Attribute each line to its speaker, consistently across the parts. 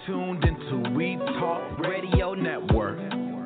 Speaker 1: tuned into We Talk Radio Network.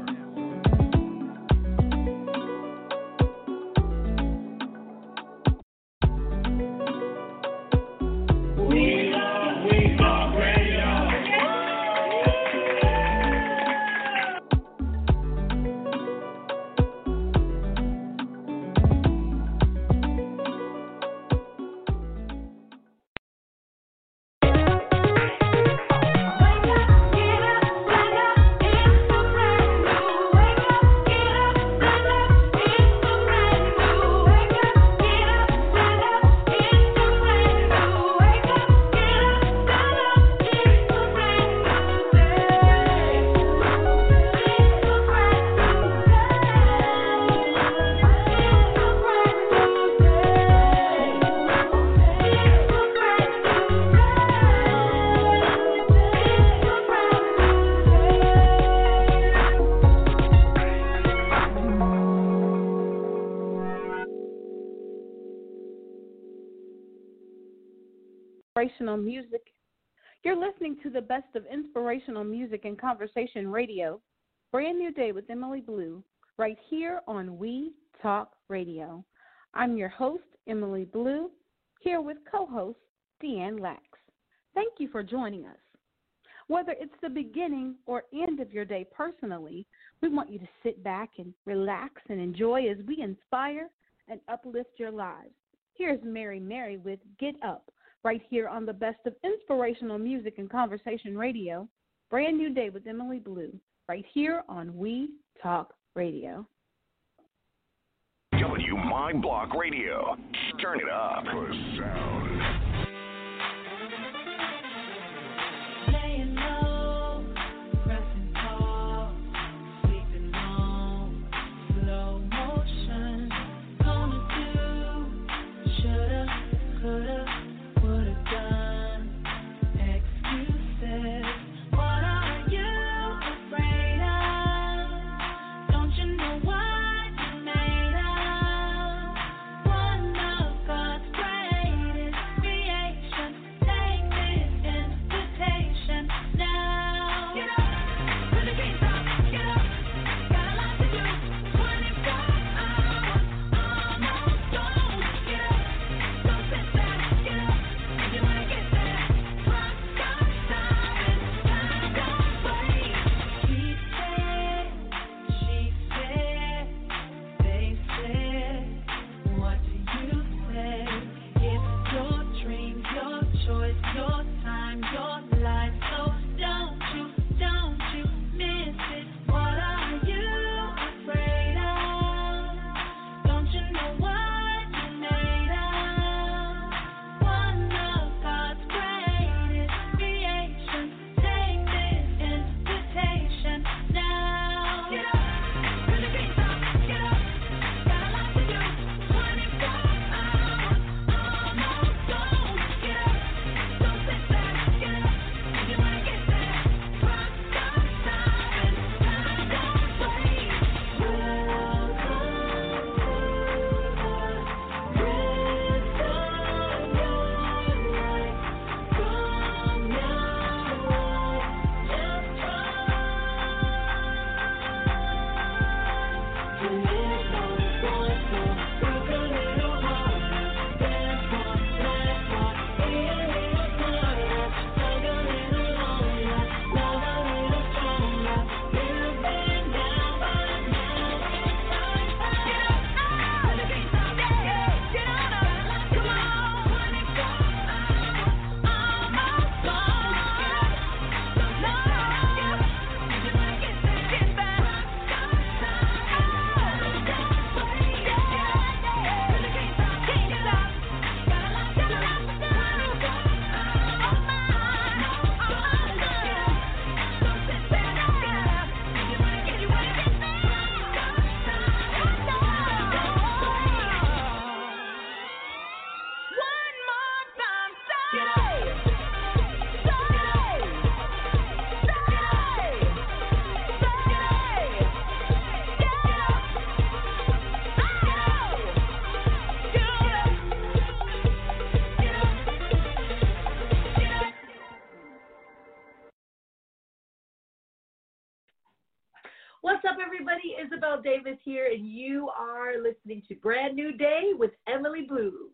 Speaker 2: Inspirational music. You're listening to the best of inspirational music and conversation radio. Brand new day with Emily Blue, right here on We Talk Radio. I'm your host, Emily Blue, here with co-host Deanne Lax. Thank you for joining us. Whether it's the beginning or end of your day personally, we want you to sit back and relax and enjoy as we inspire and uplift your lives. Here's Mary with Get Up, right here on the best of inspirational music and conversation radio. Brand new day with Emily Blue, right here on We Talk Radio.
Speaker 3: W My Block Radio. Turn it up. For sound.
Speaker 4: What's up, everybody? Isabel Davis here, and you are listening to Brand New Day with Emily Blue.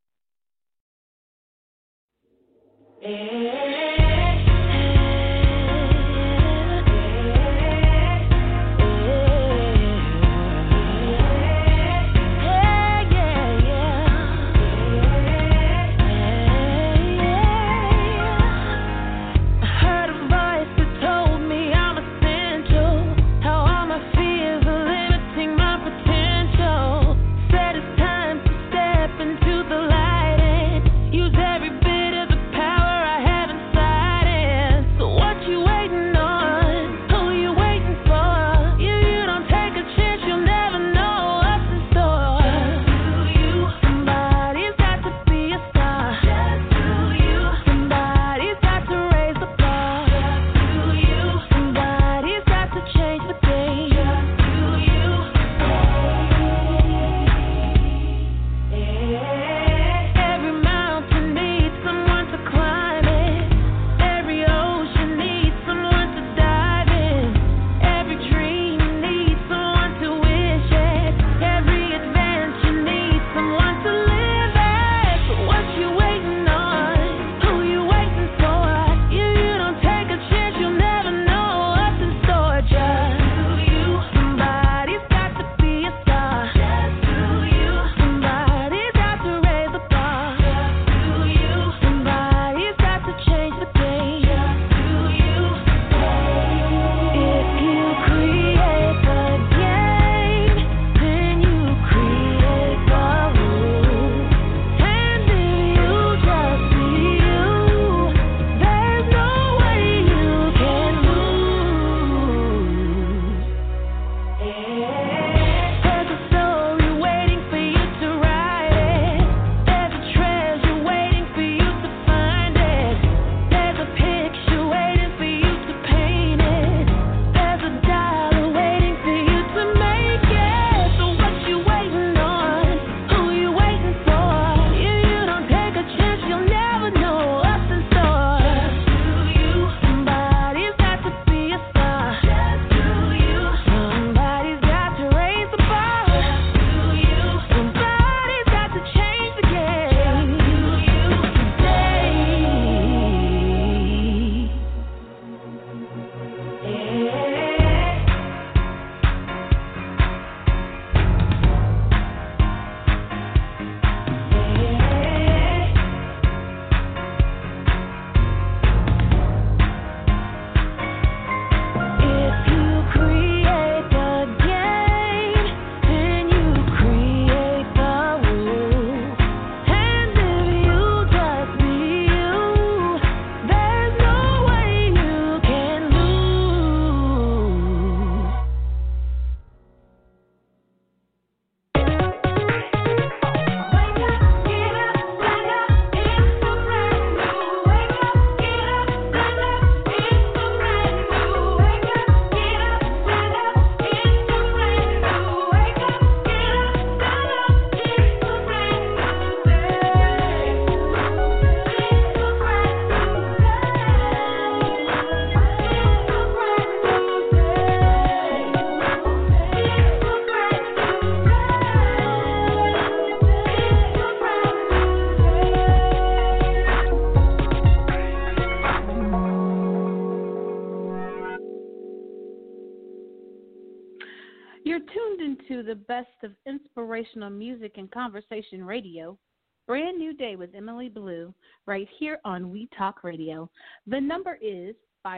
Speaker 2: You're tuned into the best of inspirational music and conversation radio. Brand New Day with Emily Blue, right here on We Talk Radio. The number is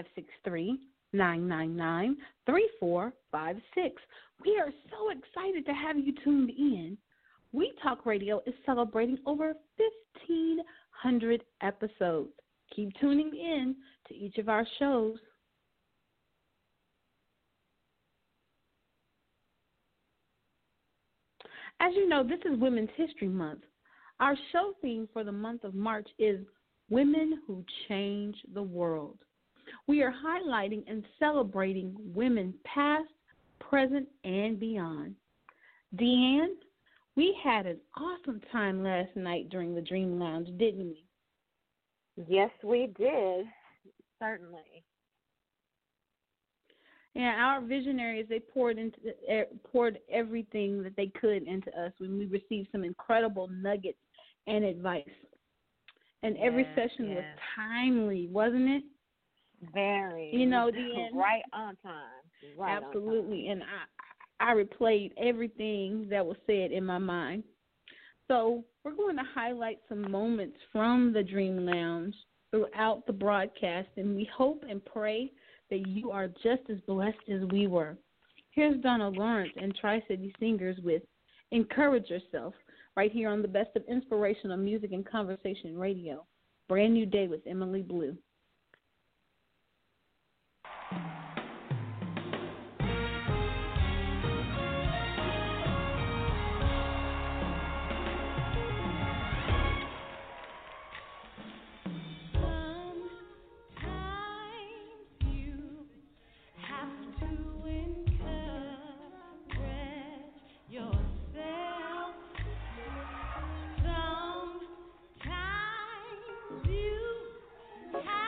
Speaker 2: 563-999-3456. We are so excited to have you tuned in. We Talk Radio is celebrating over 1,500 episodes. Keep tuning in to each of our shows. As you know, this is Women's History Month. Our show theme for the month of March is Women Who Change the World. We are highlighting and celebrating women past, present, and beyond. Deanne, we had an awesome time last night during the Dream Lounge, didn't we?
Speaker 5: Yes, we did. Certainly.
Speaker 2: And our visionaries, they poured everything that they could into us when we received some incredible nuggets and advice. And every session was timely, wasn't it?
Speaker 5: Very.
Speaker 2: Right
Speaker 5: on time. Right
Speaker 2: absolutely.
Speaker 5: on time.
Speaker 2: And I replayed everything that was said in my mind. So we're going to highlight some moments from the Dream Lounge throughout the broadcast, and we hope and pray that you are just as blessed as we were. Here's Donna Lawrence and Tri-City Singers with Encourage Yourself, right here on the Best of Inspirational Music and Conversation Radio. Brand New Day with Emily Blue.
Speaker 6: Sometimes you have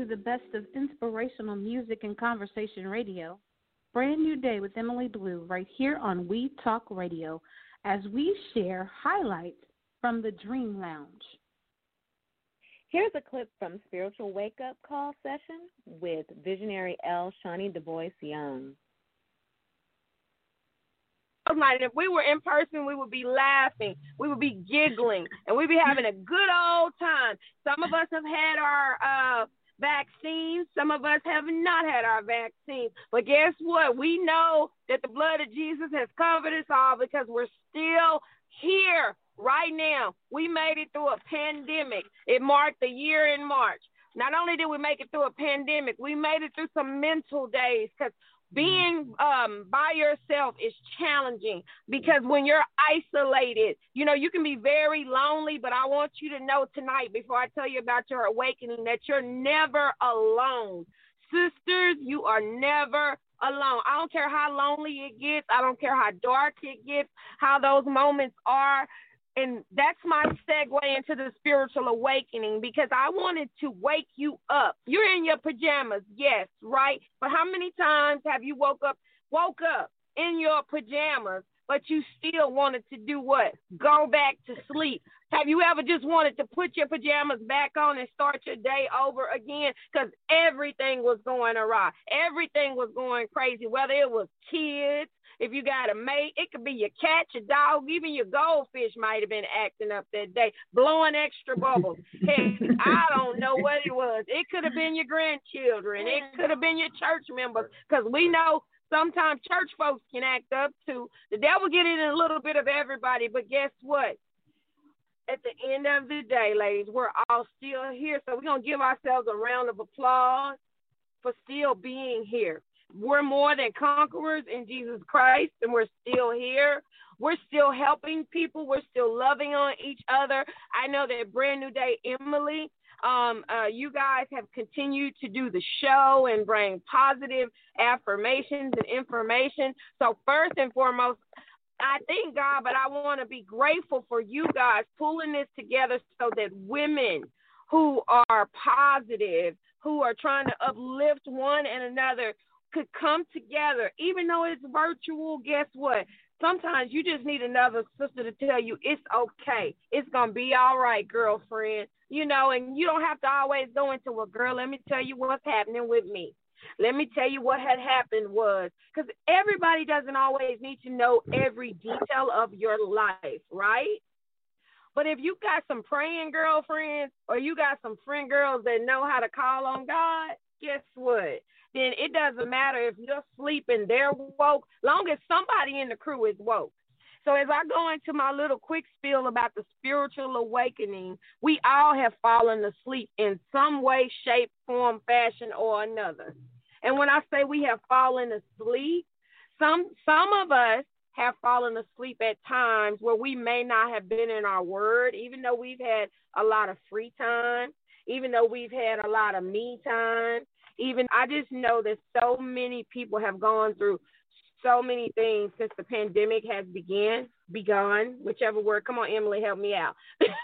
Speaker 2: to the best of inspirational music and conversation radio. Brand New Day with Emily Blue right here on We Talk Radio as we share highlights from the Dream Lounge.
Speaker 5: Here's a clip from Spiritual Wake Up Call Session with visionary L. Shawnee Du Bois Young.
Speaker 6: Like if we were in person, we would be laughing, we would be giggling, and we'd be having a good old time. Some of us have had our vaccines. Some of us have not had our vaccines. But guess what? We know that the blood of Jesus has covered us all because we're still here right now. We made it through a pandemic. It marked the year in March. Not only did we make it through a pandemic, we made it through some mental days because being by yourself is challenging because when you're isolated, you know, you can be very lonely, but I want you to know tonight before I tell you about your awakening that you're never alone. Sisters, you are never alone. I don't care how lonely it gets. I don't care how dark it gets, how those moments are. And that's my segue into the spiritual awakening because I wanted to wake you up. You're in your pajamas, yes, right? But how many times have you woke up in your pajamas, but you still wanted to do what? Go back to sleep. Have you ever just wanted to put your pajamas back on and start your day over again? Because everything was going awry. Everything was going crazy, whether it was kids, if you got a mate, it could be your cat, your dog, even your goldfish might have been acting up that day, blowing extra bubbles. Heck, I don't know what it was. It could have been your grandchildren. It could have been your church members because we know sometimes church folks can act up too. The devil get in a little bit of everybody, but guess what? At the end of the day, ladies, we're all still here. So we're going to give ourselves a round of applause for still being here. We're more than conquerors in Jesus Christ, and we're still here. We're still helping people. We're still loving on each other. I know that Brand New Day, Emily, you guys have continued to do the show and bring positive affirmations and information. So first and foremost, I thank God, but I want to be grateful for you guys pulling this together so that women who are positive, who are trying to uplift one and another, could come together. Even though it's virtual, guess what? Sometimes you just need another sister to tell you it's okay. It's going to be all right, girlfriend. You know, and you don't have to always go into, well, girl, let me tell you what's happening with me. Let me tell you what had happened was, because everybody doesn't always need to know every detail of your life, right? But if you got some praying girlfriends or you got some friend girls that know how to call on God, guess what? Then it doesn't matter if you're sleeping, they're woke, long as somebody in the crew is woke. So as I go into my little quick spiel about the spiritual awakening, we all have fallen asleep in some way, shape, form, fashion, or another. And when I say we have fallen asleep, some of us have fallen asleep at times where we may not have been in our word, even though we've had a lot of free time, even though we've had a lot of me time. Even I just know that so many people have gone through so many things since the pandemic has begun, whichever word. Come on, Emily, help me out.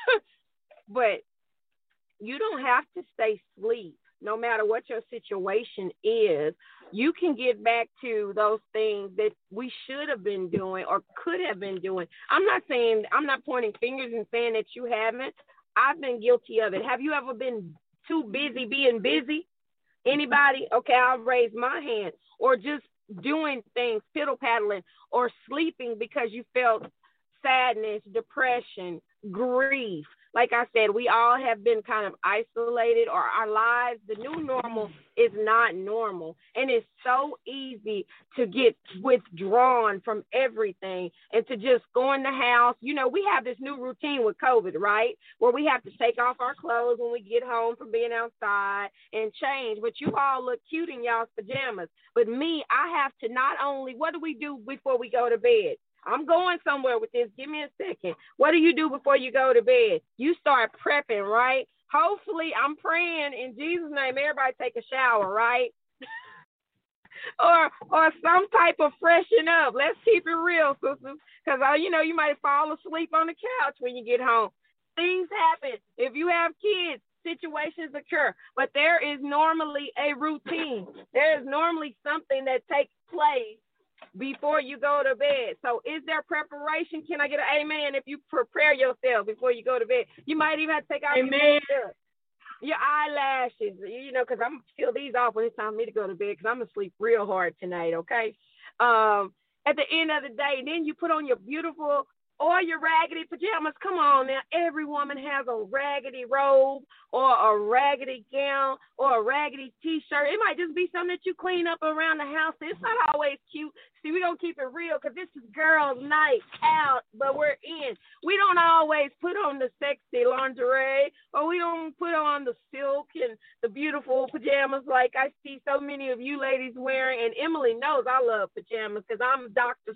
Speaker 6: But you don't have to stay asleep. No matter what your situation is, you can get back to those things that we should have been doing or could have been doing. I'm not pointing fingers and saying that you haven't. I've been guilty of it. Have you ever been too busy being busy? Anybody? Okay, I'll raise my hand. Or just doing things, piddle-paddling, or sleeping because you felt sadness, depression, grief. Like I said, we all have been kind of isolated, or our lives, the new normal is not normal. And it's so easy to get withdrawn from everything and to just go in the house. You know, we have this new routine with COVID, right? Where we have to take off our clothes when we get home from being outside and change. But you all look cute in y'all's pajamas. But me, I have to not only, what do we do before we go to bed? I'm going somewhere with this. Give me a second. What do you do before you go to bed? You start prepping, right? Hopefully, I'm praying in Jesus' name, everybody take a shower, right? or some type of freshen up. Let's keep it real, sisters. Because, you might fall asleep on the couch when you get home. Things happen. If you have kids, situations occur, but there is normally a routine. There is normally something that takes place before you go to bed. So is there preparation? Can I get an amen if you prepare yourself before you go to bed? You might even have to take out your eyelashes, you know, because I'm going to peel these off when it's time for me to go to bed because I'm going to sleep real hard tonight, okay? At the end of the day, then you put on your beautiful or your raggedy pajamas. Come on now. Every woman has a raggedy robe or a raggedy gown or a raggedy T-shirt. It might just be something that you clean up around the house. It's not always cute. See, we don't keep it real because this is girls' night out, but we're in. We don't always put on the sexy lingerie, or we don't put on the silk and the beautiful pajamas like I see so many of you ladies wearing. And Emily knows I love pajamas because I'm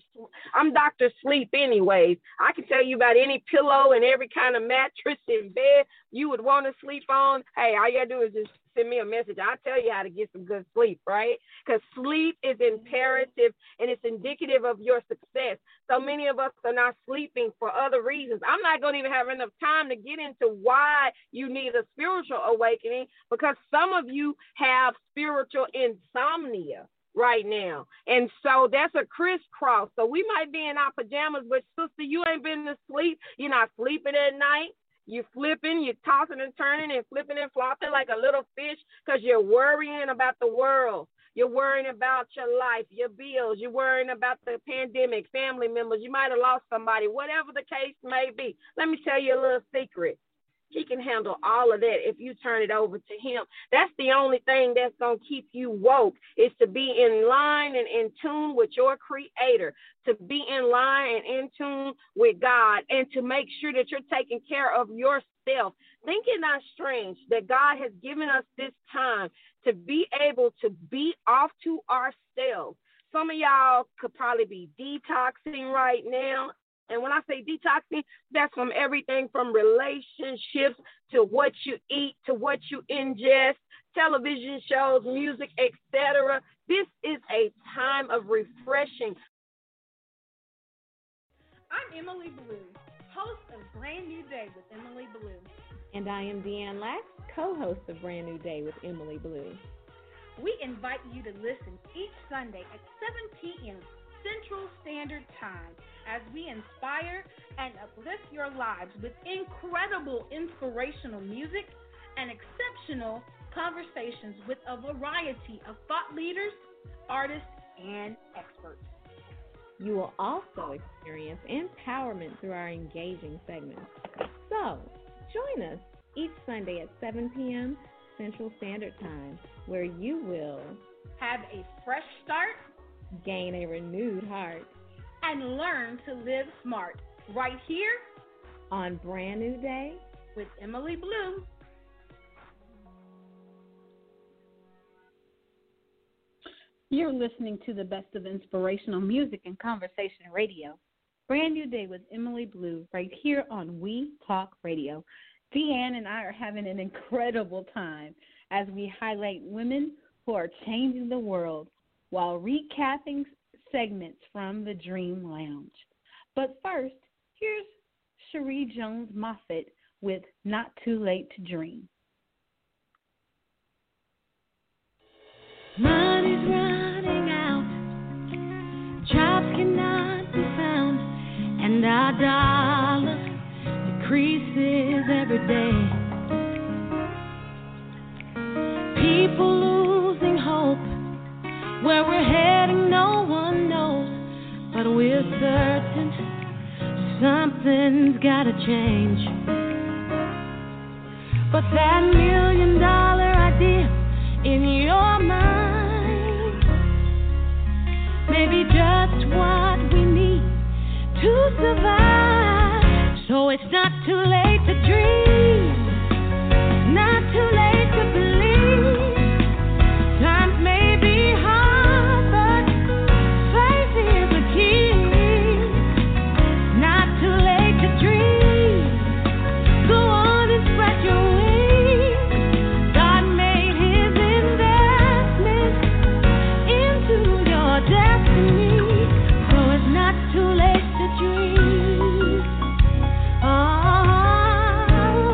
Speaker 6: Dr. Sleep anyways. I can tell you about any pillow and every kind of mattress and bed you would want to sleep on. Hey, all you got to do is just send me a message. I'll tell you how to get some good sleep, right? Because sleep is imperative and it's indicative of your success. So many of us are not sleeping for other reasons. I'm not going to even have enough time to get into why you need a spiritual awakening, because some of you have spiritual insomnia right now. And so that's a crisscross. So we might be in our pajamas, but sister, you ain't been to sleep. You're not sleeping at night. You're flipping, you're tossing and turning and flipping and flopping like a little fish because you're worrying about the world. You're worrying about your life, your bills. You're worrying about the pandemic, family members. You might have lost somebody, whatever the case may be. Let me tell you a little secret. He can handle all of that if you turn it over to him. That's the only thing that's going to keep you woke, is to be in line and in tune with your creator, to be in line and in tune with God, and to make sure that you're taking care of yourself. Think it not strange that God has given us this time to be able to be off to ourselves. Some of y'all could probably be detoxing right now. And when I say detoxing, that's from everything from relationships to what you eat, to what you ingest, television shows, music, etc. This is a time of refreshing.
Speaker 2: I'm Emily Blue, host of Brand New Day with Emily Blue.
Speaker 5: And I am Deanne Lax, co-host of Brand New Day with Emily Blue.
Speaker 2: We invite you to listen each Sunday at 7 p.m. Central Standard Time as we inspire and uplift your lives with incredible inspirational music and exceptional conversations with a variety of thought leaders, artists, and experts.
Speaker 5: You will also experience empowerment through our engaging segments. So, join us each Sunday at 7 p.m. Central Standard Time, where you will
Speaker 2: have a fresh start,
Speaker 5: gain a renewed heart,
Speaker 2: and learn to live smart right here
Speaker 5: on Brand New Day
Speaker 2: with Emily Blue. You're listening to the best of inspirational music and conversation radio. Brand New Day with Emily Blue right here on We Talk Radio. Deanne and I are having an incredible time as we highlight women who are changing the world while recapping segments from the Dream Lounge. But first, here's Cherie Jones Moffett with Not Too Late to Dream.
Speaker 7: Money's running out, jobs cannot be found, and our dollar decreases every day. People losing hope. Where we're heading, no one knows, but we're certain something's gotta change. But that $1 million idea in your mind may be just what we need to survive. So it's not too late to dream, not too late to believe. Times may be hard, but faith is the key. Not too late to dream. Go on and spread your wings. God made His investment into your destiny, so it's not too late to dream. Oh.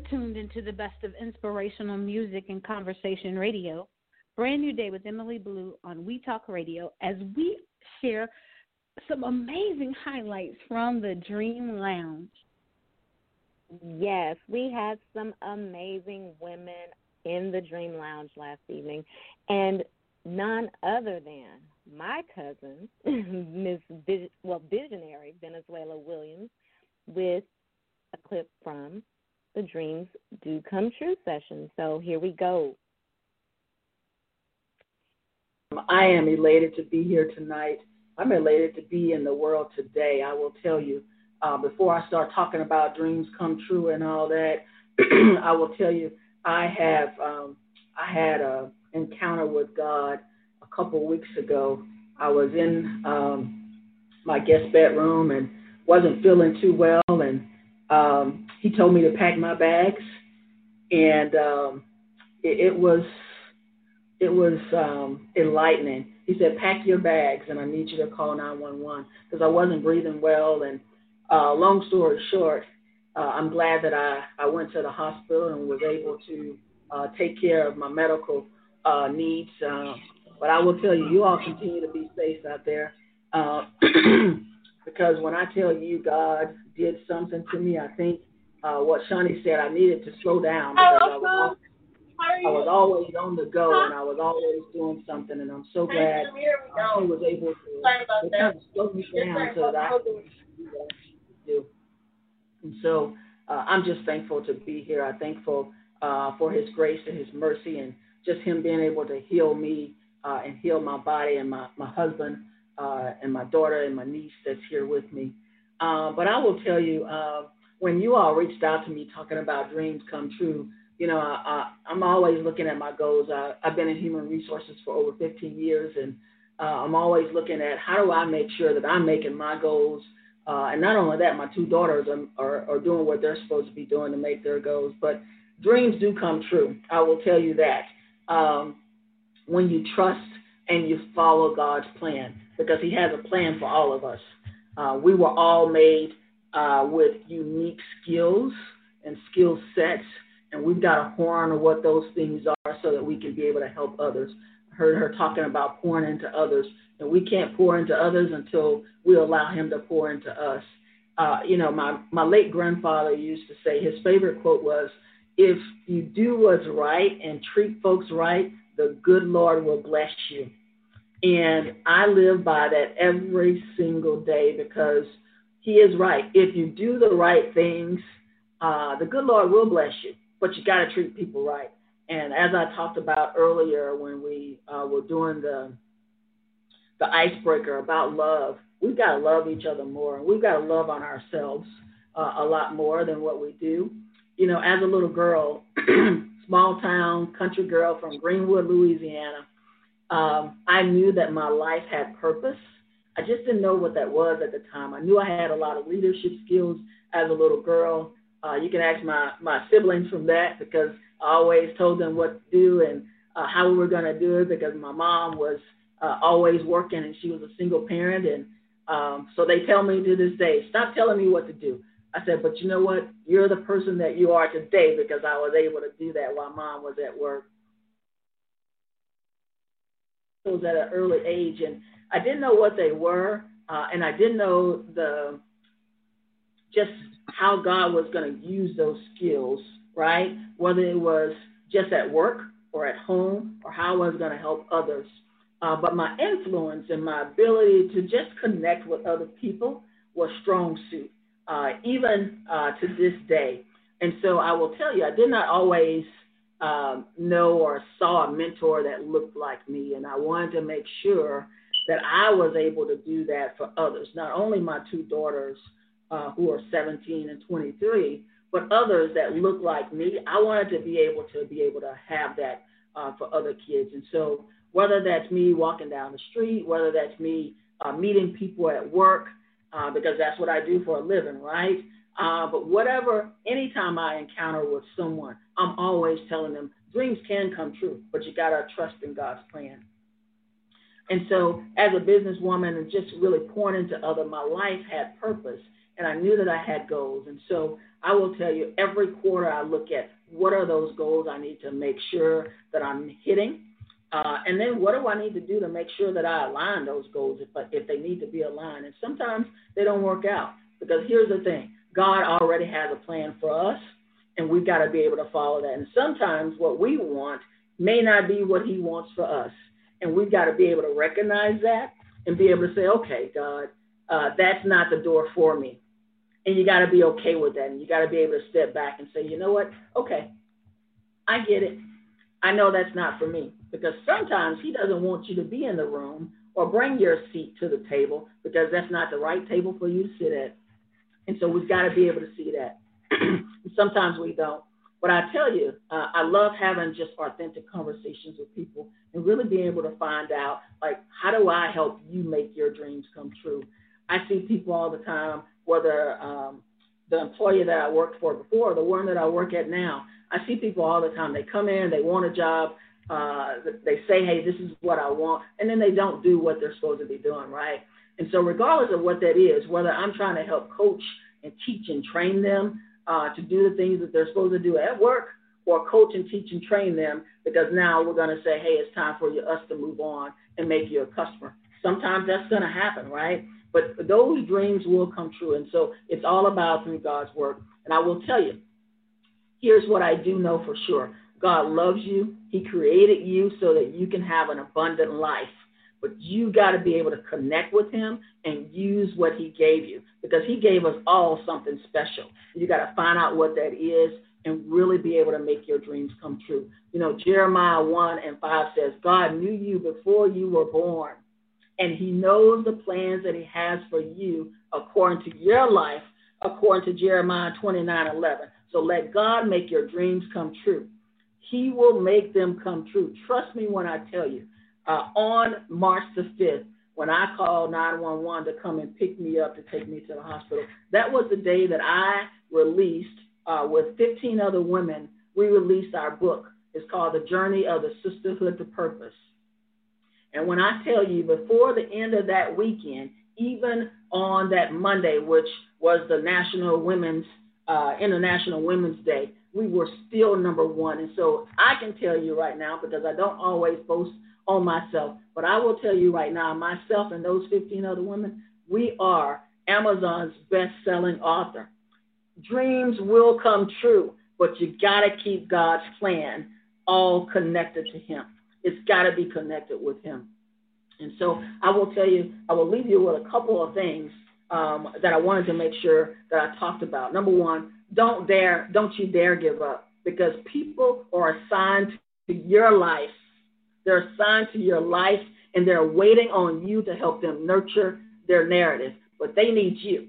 Speaker 2: tuned into the best of inspirational music and conversation radio. Brand New Day with Emily Blue on We Talk Radio as we share some amazing highlights from the Dream Lounge.
Speaker 5: Yes, we had some amazing women in the Dream Lounge last evening, and none other than my cousin, Visionary Venezuela Williams, with a clip from the Dreams Do Come True session. So here we go.
Speaker 8: I am elated to be here tonight. I'm elated to be in the world today. I will tell you, before I start talking about dreams come true and all that, I will tell you, I had an encounter with God a couple of weeks ago. I was in my guest bedroom and wasn't feeling too well, and he told me to pack my bags, and it was enlightening. He said, pack your bags, and I need you to call 911 because I wasn't breathing well. And long story short, I'm glad that I went to the hospital and was able to take care of my medical needs. But I will tell you, you all continue to be safe out there because when I tell you God did something to me, I think what Shani said, I needed to slow down because I was always on the go, and I was always doing something, and I'm so glad he was able to kind of slow me down so that I could do what I do. And so I'm just thankful to be here. I'm thankful for his grace and his mercy and just him being able to heal me and heal my body and my husband and my daughter and my niece that's here with me. But I will tell you, when you all reached out to me talking about dreams come true, you know, I'm always looking at my goals. I've been in human resources for over 15 years, and I'm always looking at how do I make sure that I'm making my goals. And not only that, my two daughters are doing what they're supposed to be doing to make their goals. But dreams do come true. I will tell you that. When you trust and you follow God's plan, because he has a plan for all of us. We were all made with unique skills and skill sets, and we've got a horn of what those things are so that we can be able to help others. I heard her talking about pouring into others, and we can't pour into others until we allow him to pour into us. You know, my late grandfather used to say, his favorite quote was, if you do what's right and treat folks right, the good Lord will bless you. And I live by that every single day because he is right. If you do the right things, the good Lord will bless you. But you got to treat people right. And as I talked about earlier when we were doing the icebreaker about love, we've got to love each other more. And we've got to love on ourselves a lot more than what we do. You know, as a little girl, small town country girl from Greenwood, Louisiana, I knew that my life had purpose. I just didn't know what that was at the time. I knew I had a lot of leadership skills as a little girl. You can ask my siblings from that because I always told them what to do and how we were going to do it because my mom was always working and she was a single parent. And so they tell me to this day, stop telling me what to do. I said, but you know what? You're the person that you are today because I was able to do that while mom was at work. It was at an early age, and I didn't know what they were, and I didn't know just how God was going to use those skills, right? Whether it was just at work or at home or how I was going to help others. But my influence and my ability to just connect with other people was strong suit, even to this day. And so I will tell you, I did not always know or saw a mentor that looked like me, and I wanted to make sure that I was able to do that for others, not only my two daughters who are 17 and 23, but others that look like me. I wanted to be able to have that for other kids. And so whether that's me walking down the street, whether that's me meeting people at work, because that's what I do for a living, right? But whatever, anytime I encounter with someone, I'm always telling them dreams can come true, but you got to trust in God's plan. And so as a businesswoman and just really pouring into others, my life had purpose. and I knew that I had goals. And so I will tell you, every quarter I look at what are those goals I need to make sure that I'm hitting. And then what do I need to do to make sure that I align those goals if they need to be aligned. And sometimes they don't work out, because here's the thing. God already has a plan for us, and we've got to be able to follow that. And sometimes what we want may not be what he wants for us. And we've got to be able to recognize that and be able to say, okay, God, that's not the door for me. And you got to be okay with that. And you got to be able to step back and say, you know what? Okay, I get it. I know that's not for me. Because sometimes he doesn't want you to be in the room or bring your seat to the table, because that's not the right table for you to sit at. And so we've got to be able to see that. Sometimes we don't. But I tell you, I love having just authentic conversations with people and really being able to find out, like, how do I help you make your dreams come true? I see people all the time, whether the employer that I worked for before or the one that I work at now, I see people all the time. They come in, they want a job. They say, hey, this is what I want, and then they don't do what they're supposed to be doing, right? And so regardless of what that is, whether I'm trying to help coach and teach and train them to do the things that they're supposed to do at work, or coach and teach and train them because now we're going to say, hey, it's time for us to move on and make you a customer. Sometimes that's going to happen, right? But those dreams will come true. And so it's all about through God's work. And I will tell you, here's what I do know for sure. God loves you. He created you so that you can have an abundant life. But you got to be able to connect with him and use what he gave you, because he gave us all something special. You got to find out what that is and really be able to make your dreams come true. You know, Jeremiah 1:5 says, God knew you before you were born, and he knows the plans that he has for you according to your life, according to Jeremiah 29:11. So let God make your dreams come true. He will make them come true. Trust me when I tell you. On March the 5th, when I called 911 to come and pick me up to take me to the hospital, that was the day that I released, with 15 other women, we released our book. It's called The Journey of the Sisterhood to Purpose. And when I tell you, before the end of that weekend, even on that Monday, which was the International Women's Day, we were still number one. And so I can tell you right now, because I don't always boast on myself, but I will tell you right now, myself and those 15 other women, we are Amazon's best-selling author. Dreams will come true, but you got to keep God's plan all connected to him. It's got to be connected with him. And so I will tell you, I will leave you with a couple of things that I wanted to make sure that I talked about. Number one, don't you dare give up, because people are assigned to your life. They're assigned to your life, and they're waiting on you to help them nurture their narrative, but they need you.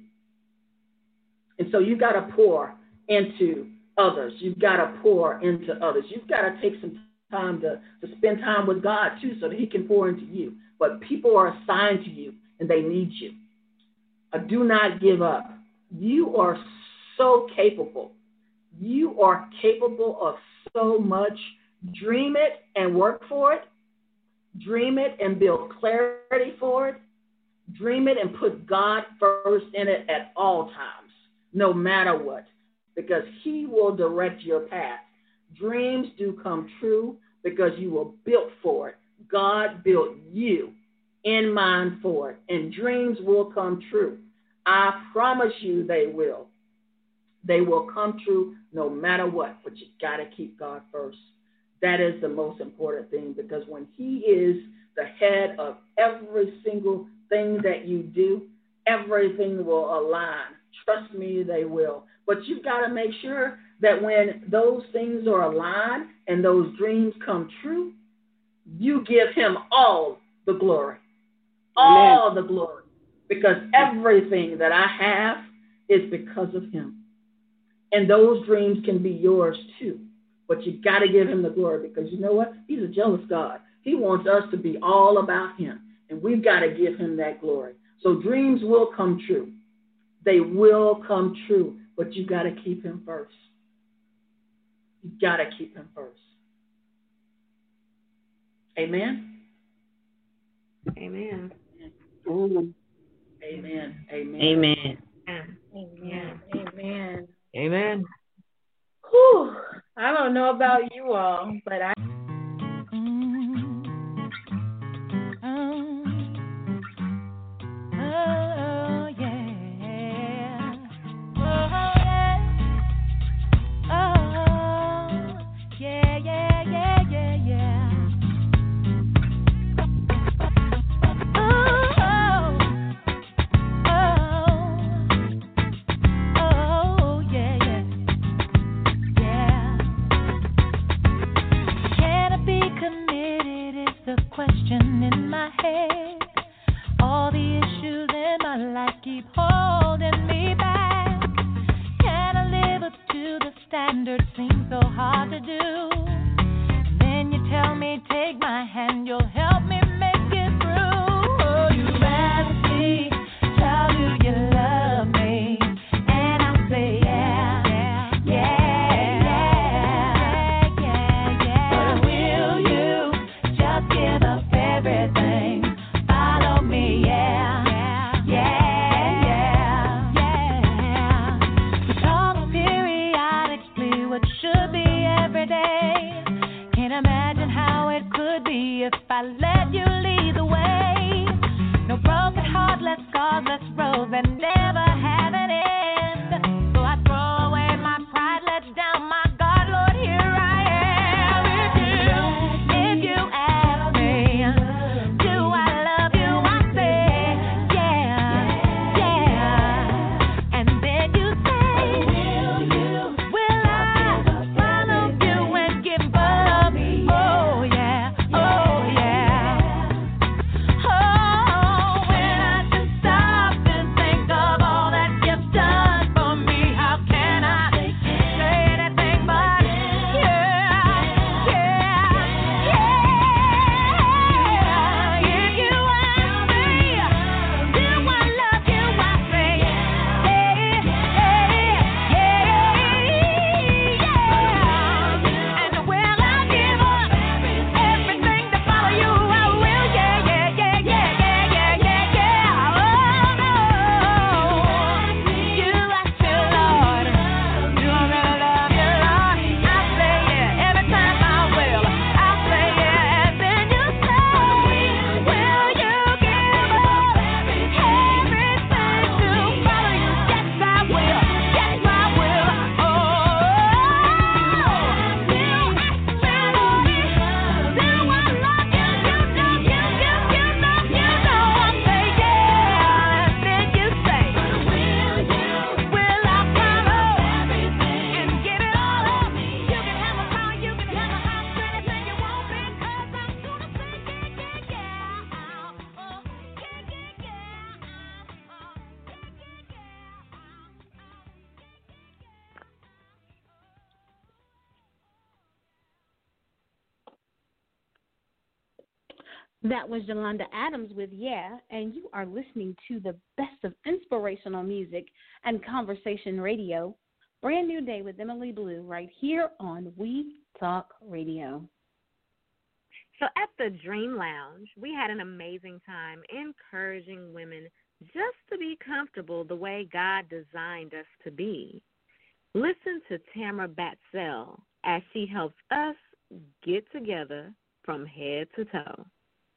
Speaker 8: And so you've got to pour into others. You've got to pour into others. You've got to take some time to spend time with God, too, so that he can pour into you. But people are assigned to you, and they need you. Do not give up. You are so capable. You are capable of so much. Dream it and work for it. Dream it and build clarity for it. Dream it and put God first in it at all times, no matter what, because he will direct your path. Dreams do come true because you were built for it. God built you in mind for it, and dreams will come true. I promise you they will. They will come true no matter what, but you got to keep God first. That is the most important thing, because when he is the head of every single thing that you do, everything will align. Trust me, they will. But you've got to make sure that when those things are aligned and those dreams come true, you give him all the glory. All the glory. Because everything that I have is because of him. And those dreams can be yours too. But you got to give him the glory, because you know what? He's a jealous God. He wants us to be all about him. And we've got to give him that glory. So dreams will come true. They will come true. But you got to keep him first. You got to keep him first. Amen?
Speaker 5: Amen.
Speaker 8: Amen. Amen.
Speaker 5: Amen.
Speaker 4: Amen. Amen.
Speaker 9: Amen.
Speaker 4: Whew. I don't know about you all, but I.
Speaker 2: That was Yolanda Adams with Yeah, and you are listening to the best of inspirational music and conversation radio. Brand New Day with Emily Blue right here on We Talk Radio.
Speaker 5: So at the Dream Lounge, we had an amazing time encouraging women just to be comfortable the way God designed us to be. Listen to Tamara Batzel as she helps us get together from head to toe.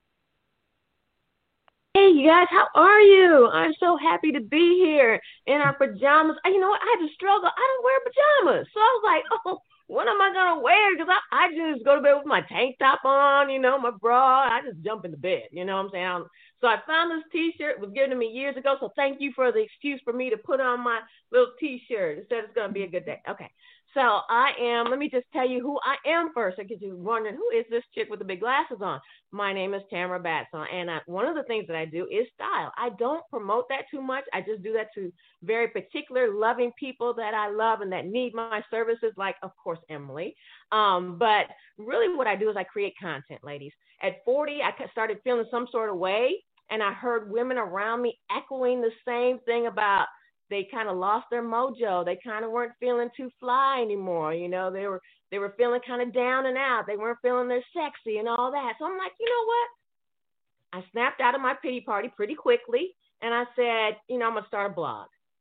Speaker 9: Hey, you guys, how are you? I'm so happy to be here in our pajamas. You know what? I had to struggle. I don't wear pajamas. So I was like, oh, what am I going to wear? Because I just go to bed with my tank top on, my bra. I just jump into bed, you know what I'm saying? So I found this T-shirt. It was given to me years ago. So thank you for the excuse for me to put on my little T-shirt. It said it's going to be a good day. Okay. So let me just tell you who I am first. I get you wondering, who is this chick with the big glasses on? My name is Tamara Batzel, and one of the things that I do is style. I don't promote that too much. I just do that to very particular loving people that I love and that need my services, like, of course, Emily. But really what I do is I create content, ladies. At 40, I started feeling some sort of way, and I heard women around me echoing the same thing about they kind of lost their mojo. They kind of weren't feeling too fly anymore. They were feeling kind of down and out. They weren't feeling their sexy and all that. So I'm like, you know what? I snapped out of my pity party pretty quickly, and I said, I'm going to start a blog.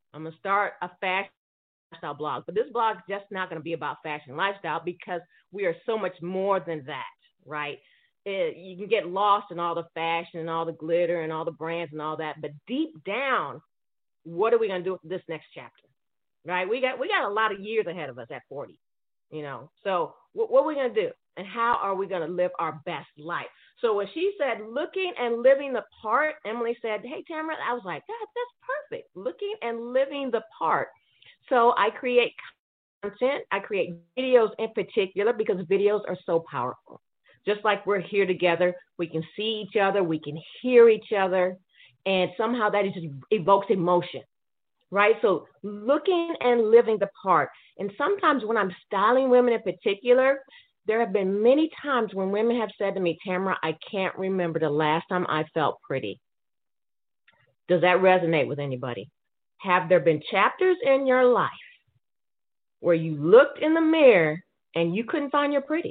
Speaker 9: I'm going to start a fashion lifestyle blog. But this blog is just not going to be about fashion and lifestyle because we are so much more than that, right? You can get lost in all the fashion and all the glitter and all the brands and all that. But deep down, what are we going to do with this next chapter, right? We got a lot of years ahead of us at 40, So what are we going to do? And how are we going to live our best life? So when she said looking and living the part, Emily said, hey, Tamara, I was like, God, that's perfect. Looking and living the part. So I create content. I create videos in particular because videos are so powerful. Just like we're here together, we can see each other, we can hear each other, and somehow that just evokes emotion, right? So looking and living the part. And sometimes when I'm styling women in particular, there have been many times when women have said to me, Tamara, I can't remember the last time I felt pretty. Does that resonate with anybody? Have there been chapters in your life where you looked in the mirror and you couldn't find your pretty?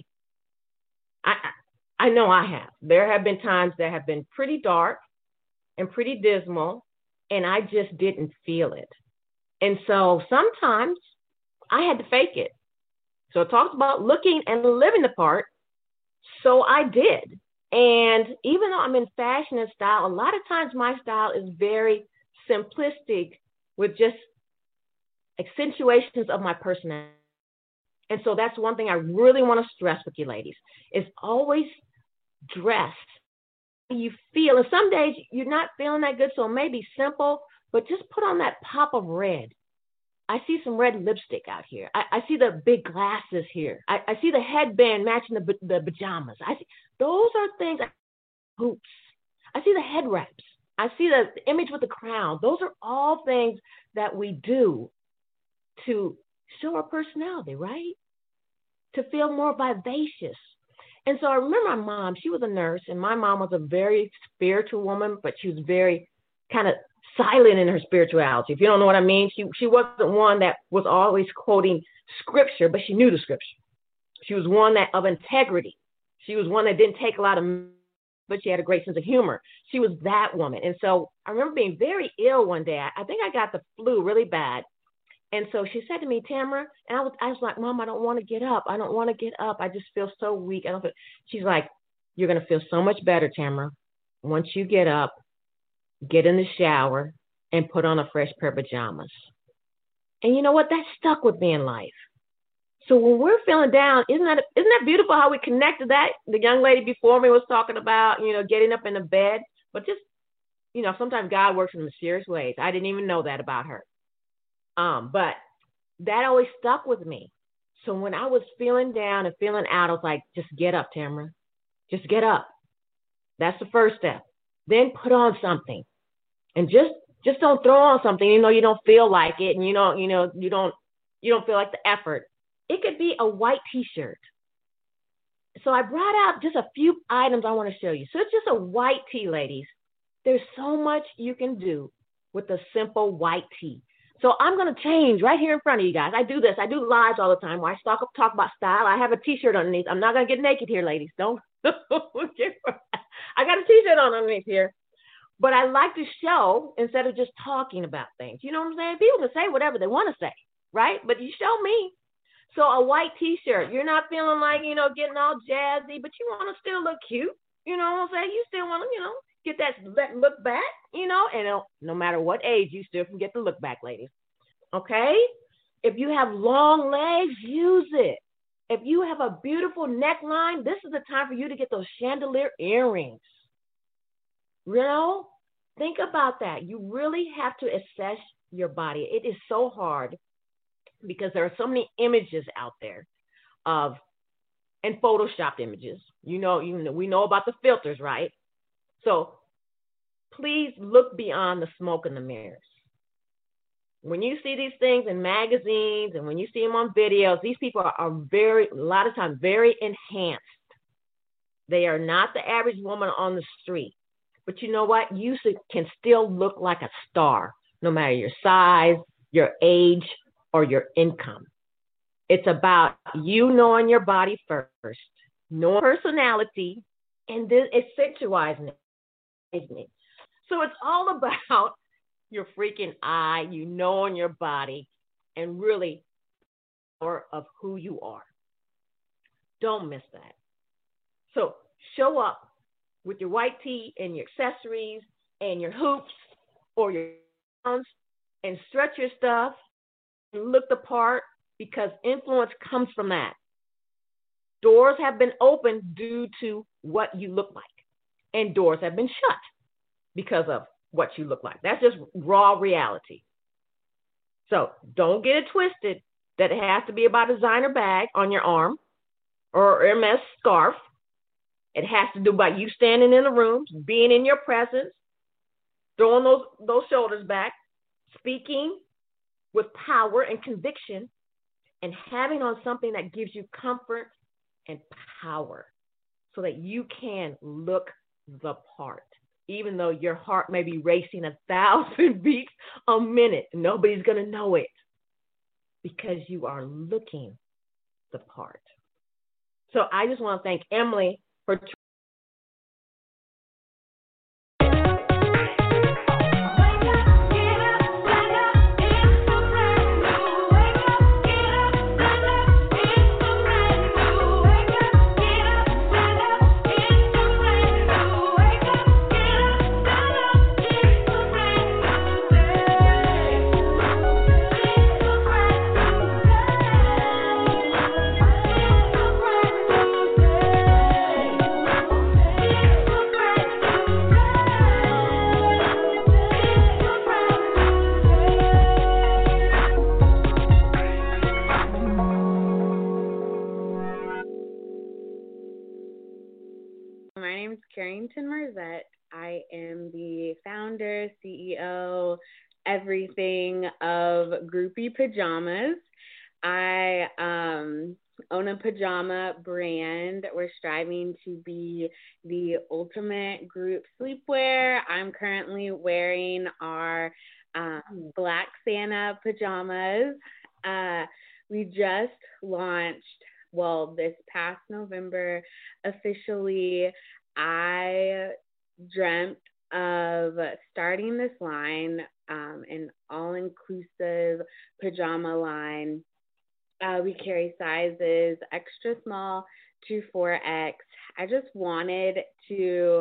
Speaker 9: I know I have. There have been times that have been pretty dark and pretty dismal, and I just didn't feel it. And so sometimes I had to fake it. So it talks about looking and living the part. So I did. And even though I'm in fashion and style, a lot of times my style is very simplistic with just accentuations of my personality. And so that's one thing I really want to stress with you ladies, is always dress how you feel. And some days you're not feeling that good, so it may be simple, but just put on that pop of red. I see some red lipstick out here. I see the big glasses here. I see the headband matching the pajamas. Those are things, hoops. I see the head wraps. I see the image with the crown. Those are all things that we do to show our personality, right? To feel more vivacious. And so I remember my mom, she was a nurse, and my mom was a very spiritual woman, but she was very kind of silent in her spirituality. If you don't know what I mean, she wasn't one that was always quoting scripture, but she knew the scripture. She was one that of integrity. She was one that didn't take a lot of, but she had a great sense of humor. She was that woman. And so I remember being very ill one day. I think I got the flu really bad. And so she said to me, Tamara, and I was like, Mom, I don't want to get up. I don't want to get up. I just feel so weak. She's like, you're going to feel so much better, Tamara, once you get up, get in the shower, and put on a fresh pair of pajamas. And you know what? That stuck with me in life. So when we're feeling down, isn't that beautiful how we connected that? The young lady before me was talking about, getting up in the bed. But just, sometimes God works in mysterious ways. I didn't even know that about her. But that always stuck with me. So when I was feeling down and feeling out, I was like, just get up, Tamara. Just get up. That's the first step. Then put on something. And just don't throw on something, you don't feel like it, and you don't feel like the effort. It could be a white t-shirt. So I brought out just a few items I want to show you. So it's just a white tee, ladies. There's so much you can do with a simple white tee. So I'm going to change right here in front of you guys. I do this. I do lives all the time where I talk about style. I have a t-shirt underneath. I'm not going to get naked here, ladies. Don't. I got a t-shirt on underneath here. But I like to show instead of just talking about things. You know what I'm saying? People can say whatever they want to say, right? But you show me. So a white t-shirt, you're not feeling like, getting all jazzy, but you want to still look cute. You know what I'm saying? You still want to, get that look back, and no matter what age, you still can get the look back, ladies. Okay? If you have long legs, use it. If you have a beautiful neckline, this is the time for you to get those chandelier earrings. Think about that. You really have to assess your body. It is so hard because there are so many images out there and photoshopped images. We know about the filters, right? So please look beyond the smoke and the mirrors. When you see these things in magazines and when you see them on videos, these people are a lot of times very enhanced. They are not the average woman on the street. But you know what? You can still look like a star, no matter your size, your age, or your income. It's about you knowing your body first, knowing personality, and then accentualizing it. So it's all about your freaking eye, you know, in your body, and really more of who you are. Don't miss that. So show up with your white tee and your accessories and your hoops or your arms and stretch your stuff and look the part, because influence comes from that. Doors have been opened due to what you look like, and doors have been shut because of what you look like. That's just raw reality. So don't get it twisted that it has to be about a designer bag on your arm or Hermes scarf. It has to do by you standing in the room, being in your presence, throwing those shoulders back, speaking with power and conviction, and having on something that gives you comfort and power so that you can look the part. Even though your heart may be racing 1,000 beats a minute, nobody's going to know it because you are looking the part. So I just want to thank Emily for
Speaker 10: Carrington Marzette. I am the founder, CEO, everything of Groupie Pajamas. I own a pajama brand. We're striving to be the ultimate group sleepwear. I'm currently wearing our Black Santa pajamas. We just launched, this past November, officially. I dreamt of starting this line, an all-inclusive pajama line. We carry sizes extra small to 4X. I just wanted to,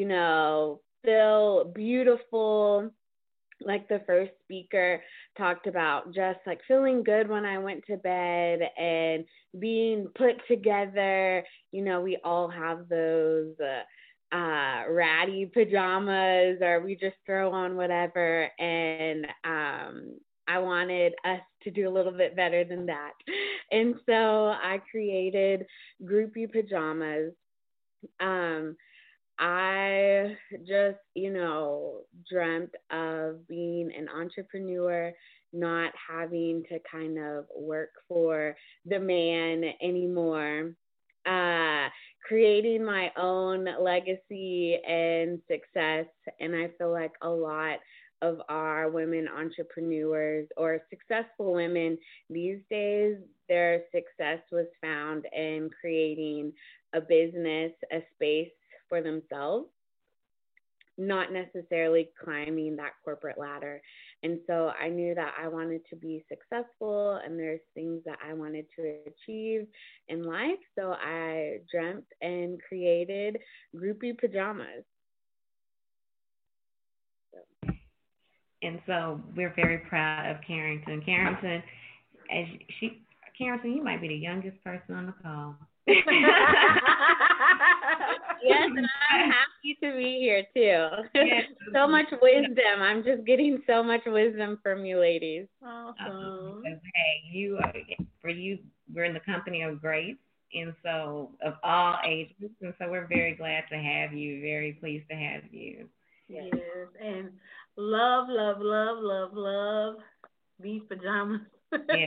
Speaker 10: feel beautiful, like the first speaker talked about, just like feeling good when I went to bed and being put together. We all have those ratty pajamas, or we just throw on whatever. And I wanted us to do a little bit better than that. And so I created Groupie Pajamas. I just, dreamt of being an entrepreneur, not having to kind of work for the man anymore, creating my own legacy and success. And I feel like a lot of our women entrepreneurs or successful women these days, their success was found in creating a business, a space for themselves, not necessarily climbing that corporate ladder. And so I knew that I wanted to be successful, and there's things that I wanted to achieve in life. So I dreamt and created Groupie Pajamas.
Speaker 5: And so we're very proud of Carrington. Carrington, Carrington, you might be the youngest person on the call.
Speaker 10: Yes, and I'm happy to be here too. Yes. So much wisdom. I'm just getting so much wisdom from you ladies.
Speaker 5: Awesome. Hey, we're in the company of grace, and so of all ages, and so we're very glad to have you. Very pleased to have you.
Speaker 2: Yes, and love these pajamas.
Speaker 5: Yes.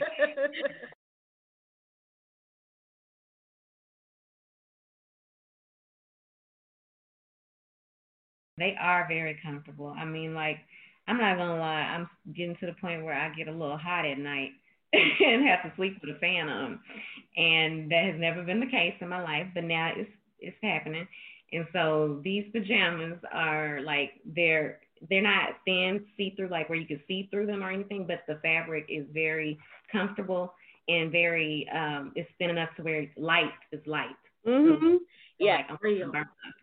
Speaker 5: They are very comfortable. I mean, like, I'm not going to lie, I'm getting to the point where I get a little hot at night and have to sleep with a fan on. And that has never been the case in my life, but now it's happening. And so these pajamas are like, they're they're not thin, see-through, like where you can see through them or anything, but the fabric is very comfortable and very, it's thin enough to where light is light.
Speaker 10: Mm-hmm. Yeah.
Speaker 5: Like, we use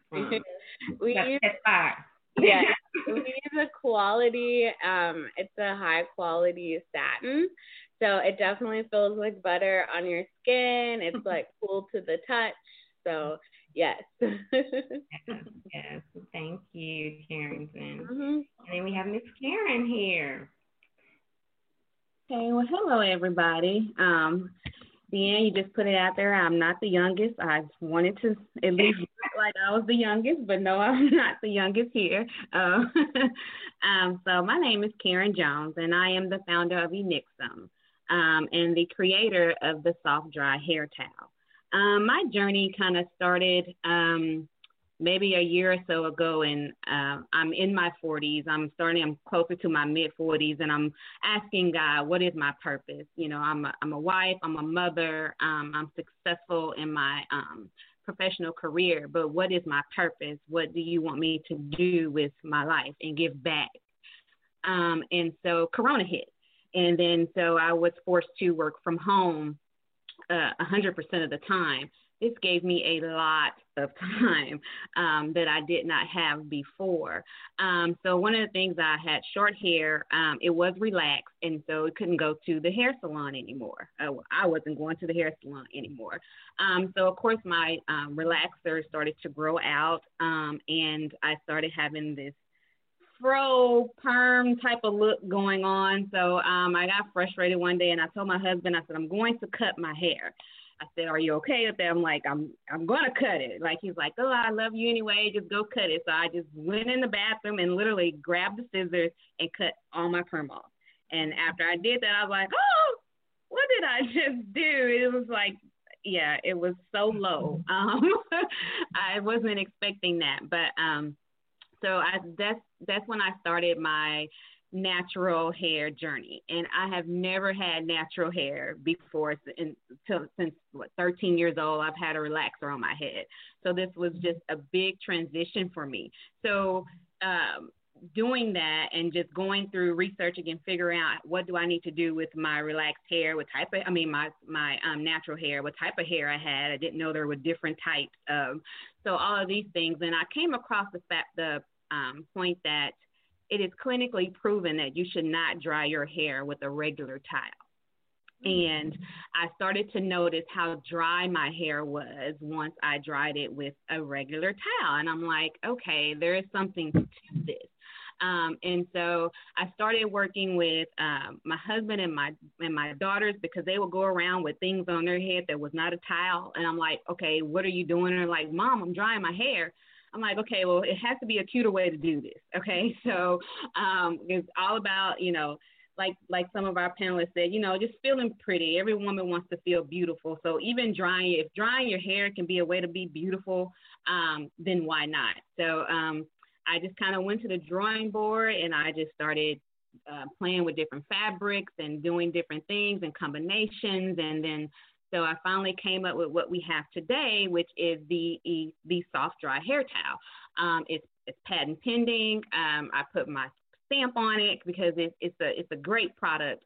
Speaker 10: a quality, it's a high quality satin. So it definitely feels like butter on your skin. It's like cool to the touch. So yes.
Speaker 5: Yes. Thank you, Karen. And then we have Miss Karen here.
Speaker 11: Okay, well, hello, everybody. Deanne, you just put it out there. I'm not the youngest. I wanted to at least look like I was the youngest, but no, I'm not the youngest here. So my name is Karen Jones, and I am the founder of Enixum and the creator of the Soft Dry Hair Towel. My journey kind of started maybe a year or so ago, and I'm in my 40s. I'm closer to my mid-40s, and I'm asking God, what is my purpose? You know, I'm a wife, I'm a mother, I'm successful in my professional career, but what is my purpose? What do you want me to do with my life and give back? And so Corona hit, and then so I was forced to work from home 100% of the time. This gave me a lot of time that I did not have before. So one of the things, I had short hair. It was relaxed, and so it couldn't go to the hair salon anymore. I wasn't going to the hair salon anymore. So, of course, my relaxer started to grow out, and I started having this fro perm type of look going on. So I got frustrated one day, and I told my husband, I said, I'm going to cut my hair. I said, are you okay with that? I'm like, I'm going to cut it. Like, he's like, oh, I love you anyway. Just go cut it. So I just went in the bathroom and literally grabbed the scissors and cut all my perm off. And after I did that, I was like, oh, what did I just do? It was like, yeah, it was so low. I wasn't expecting that. But so that's when I started my natural hair journey, and I have never had natural hair before. Since 13 years old, I've had a relaxer on my head, so this was just a big transition for me. So doing that and just going through researching and figuring out what do I need to do with my relaxed hair, my natural hair, what type of hair I had. I didn't know there were different types of, so all of these things, and I came across the point that it is clinically proven that you should not dry your hair with a regular towel. And I started to notice how dry my hair was once I dried it with a regular towel. And I'm like, okay, there is something to this. And so I started working with my husband and my daughters, because they would go around with things on their head that was not a towel. And I'm like, okay, what are you doing? And they're like, Mom, I'm drying my hair. I'm like, okay, well, it has to be a cuter way to do this. Okay. So it's all about, you know, like some of our panelists said, you know, just feeling pretty. Every woman wants to feel beautiful. So even if drying your hair can be a way to be beautiful, then why not? So I just kind of went to the drawing board, and I just started playing with different fabrics and doing different things and combinations. And then so I finally came up with what we have today, which is the soft dry hair towel. It's patent pending. I put my stamp on it because it's a great product.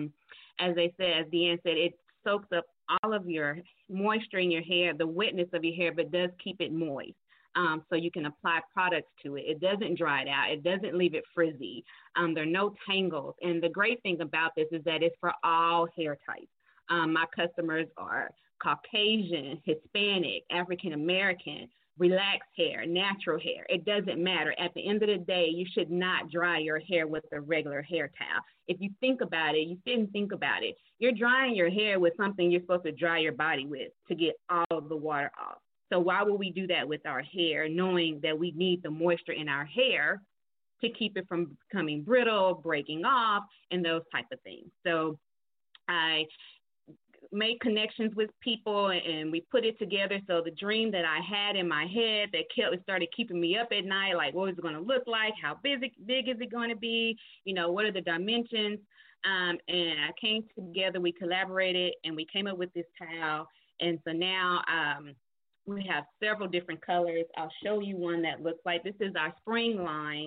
Speaker 11: As they said, as Deanne said, it soaks up all of your moisture in your hair, the wetness of your hair, but does keep it moist. So you can apply products to it. It doesn't dry it out. It doesn't leave it frizzy. There are no tangles. And the great thing about this is that it's for all hair types. My customers are Caucasian, Hispanic, African American, relaxed hair, natural hair. It doesn't matter. At the end of the day, you should not dry your hair with a regular hair towel. If you think about it, you didn't think about it. You're drying your hair with something you're supposed to dry your body with to get all of the water off. So why would we do that with our hair, knowing that we need the moisture in our hair to keep it from becoming brittle, breaking off, and those type of things? So I made connections with people, and we put it together. So the dream that I had in my head that started keeping me up at night, like what is it going to look like? How big is it going to be? You know, what are the dimensions? And I came together, we collaborated, and we came up with this towel. And so now we have several different colors. I'll show you one that looks like, this is our spring line.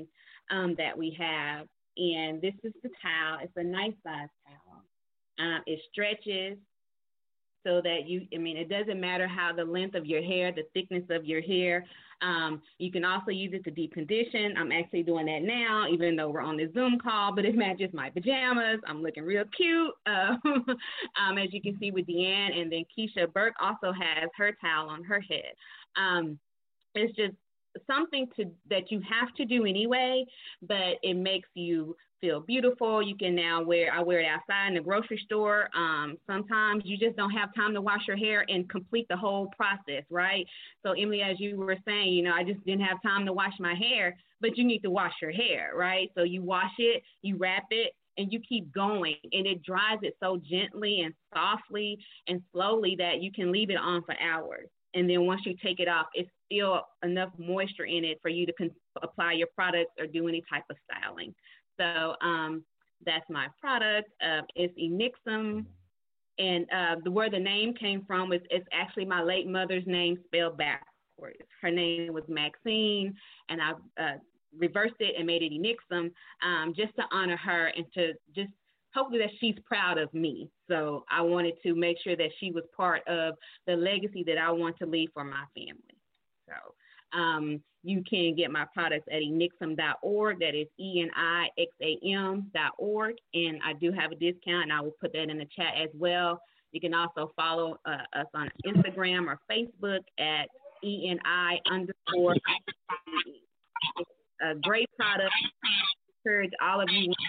Speaker 11: that we have. And this is the towel. It's a nice size towel. It stretches so that it doesn't matter how the length of your hair, the thickness of your hair. You can also use it to deep condition. I'm actually doing that now, even though we're on this Zoom call, but it matches my pajamas. I'm looking real cute, as you can see with Deanne. And then Keisha Burke also has her towel on her head. It's just something that you have to do anyway, but it makes you feel beautiful. You can now I wear it outside in the grocery store. Sometimes you just don't have time to wash your hair and complete the whole process, right? So Emily, as you were saying, I just didn't have time to wash my hair, but you need to wash your hair, right? So you wash it, you wrap it, and you keep going, and it dries it so gently and softly and slowly that you can leave it on for hours. And then once you take it off, it's still enough moisture in it for you to apply your products or do any type of styling. So that's my product. It's Enixum. And where the name came from is it's actually my late mother's name spelled backwards. Her name was Maxine, and I reversed it and made it Enixum just to honor her and to just hopefully that she's proud of me. So I wanted to make sure that she was part of the legacy that I want to leave for my family. So you can get my products at enixam.org. That is ENIXAM.org. And I do have a discount, and I will put that in the chat as well. You can also follow us on Instagram or Facebook at ENI_. It's a great product. I encourage all of you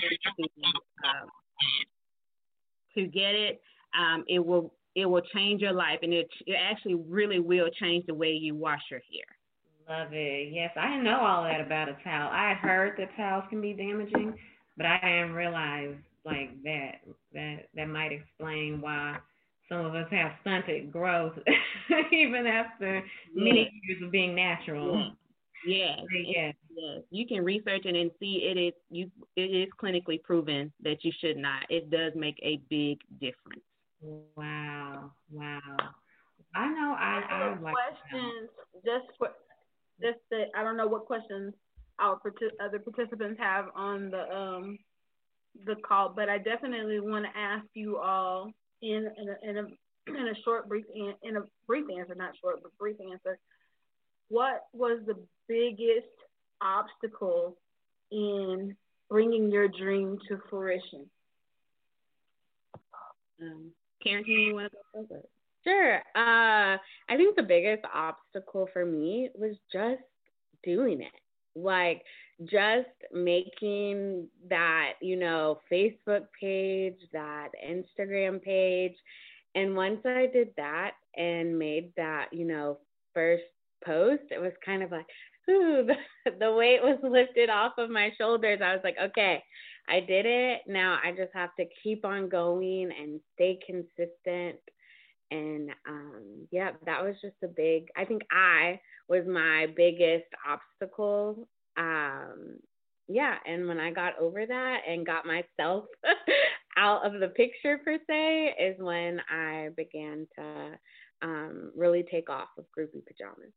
Speaker 11: to get it. It will change your life, and it actually really will change the way you wash your hair.
Speaker 5: Love it. Yes, I didn't know all that about a towel. I had heard that towels can be damaging, but I didn't realize like that might explain why some of us have stunted growth even after many years of being natural.
Speaker 11: Yes. You can research it and see it is clinically proven that you should not. It does make a big difference.
Speaker 5: Wow. I know I like
Speaker 2: questions I don't know what questions our other participants have on the call, but I definitely want to ask you all in a brief answer. What was the biggest obstacle in bringing your dream to fruition?
Speaker 11: Karen, do you want to go first?
Speaker 10: Sure. I think the biggest obstacle for me was just doing it. Like just making that, Facebook page, that Instagram page. And once I did that and made that, first post, it was kind of like, ooh, the weight was lifted off of my shoulders. I was like, okay, I did it. Now I just have to keep on going and stay consistent. And that was just I think I was my biggest obstacle. And when I got over that and got myself out of the picture per se is when I began to really take off with Groupie Pajamas.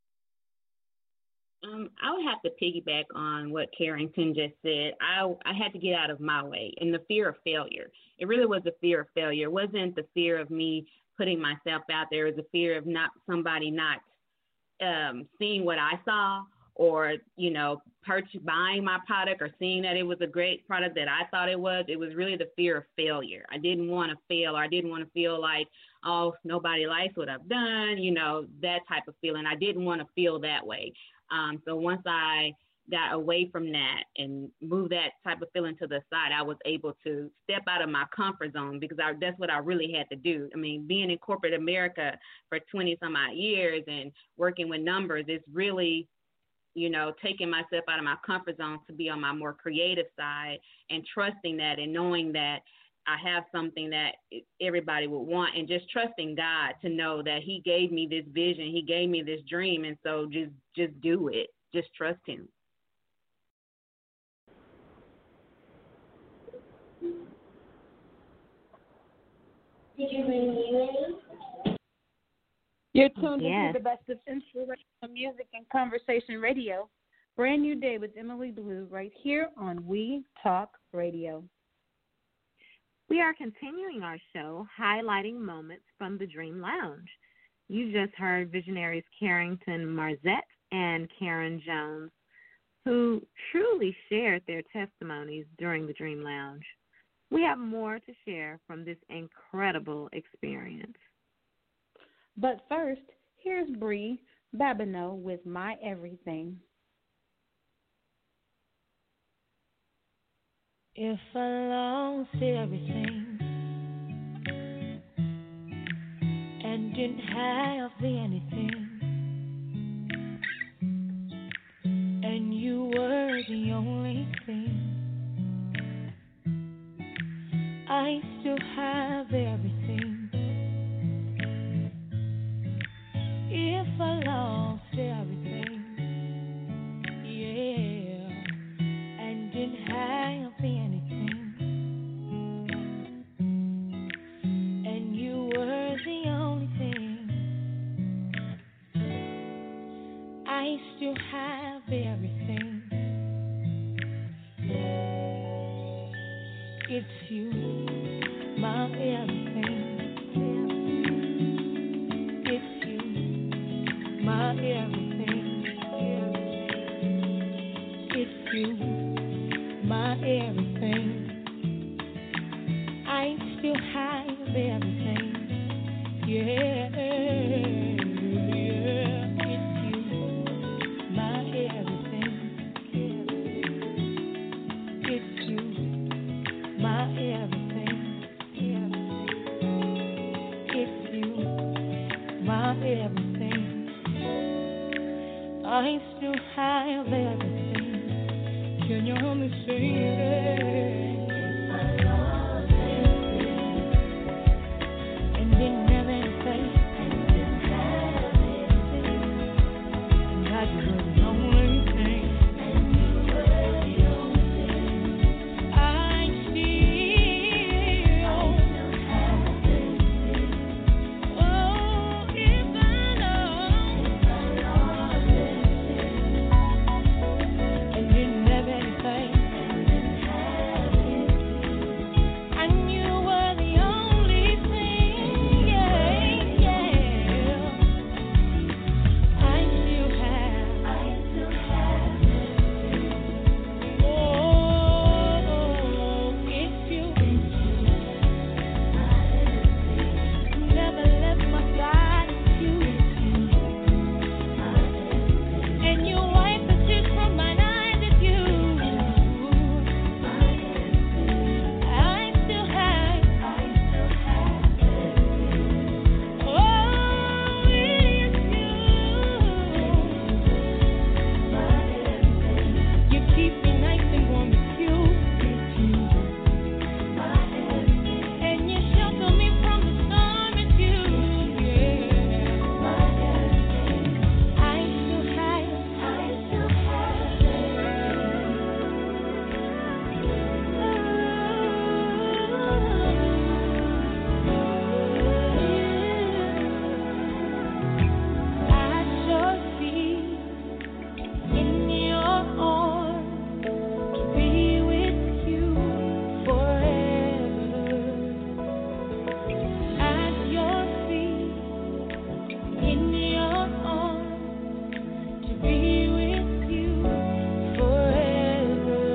Speaker 11: I would have to piggyback on what Carrington just said. I had to get out of my way and the fear of failure. It really was the fear of failure. It wasn't the fear of me putting myself out there. It was the fear of somebody not seeing what I saw or, buying my product or seeing that it was a great product that I thought it was. It was really the fear of failure. I didn't want to fail, or I didn't want to feel like, oh, nobody likes what I've done, that type of feeling. I didn't want to feel that way. So once I got away from that and moved that type of feeling to the side, I was able to step out of my comfort zone because that's what I really had to do. I mean, being in corporate America for 20 some odd years and working with numbers, it's really, taking myself out of my comfort zone to be on my more creative side and trusting that and knowing that I have something that everybody would want, and just trusting God to know that He gave me this vision, He gave me this dream, and so just do it. Just trust Him.
Speaker 2: Did you bring me ready? You're tuned into the best of inspirational music and conversation radio. Brand New Day with Emily Blue right here on We Talk Radio.
Speaker 5: We are continuing our show highlighting moments from the Dream Lounge. You just heard visionaries Carrington Marzette and Karen Jones, who truly shared their testimonies during the Dream Lounge. We have more to share from this incredible experience.
Speaker 2: But first, here's Bree Babineau with My Everything.
Speaker 7: If I lost everything and didn't have the anything, and you were the only thing, I still have everything. If I lost everything, yeah, and didn't have the anything, and you were the only thing, I still have everything. It's you, my everything. It's you, my everything. It's you, my everything. I still have everything. Yeah, yeah. It's you, my everything. It's you, my everything. It's you, my everything. I still have everything. Can you help me sing it? And didn't have anything. And God, you were the only thing. I still have everything. Oh, if I lost and didn't have anything, and you were the only thing, yeah, yeah. I still have everything. Oh, it's you. Never left my side, it's you. And you wipe the tears from my eyes, it's you. I still have. Oh, it's you. You keep me nice and warm, it's you. And you shelter me from the storm, it's you. Yeah. I still have. I sure see in your arms to be with you forever. At your feet, in your arms to be with you forever.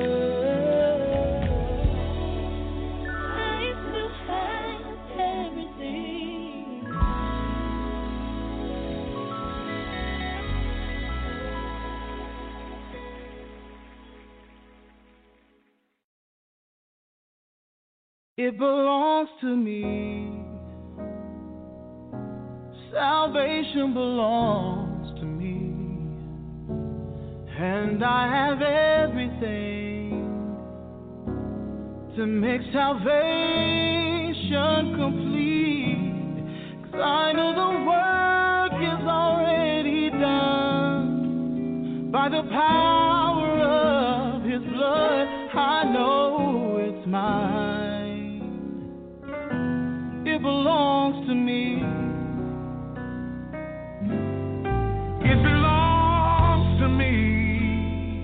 Speaker 7: I still have everything.
Speaker 1: It belongs to me. Salvation belongs to me. And I have everything to make salvation complete. 'Cause I know the work is already done by the power of His blood. I know it's mine. It belongs to me. It belongs to me.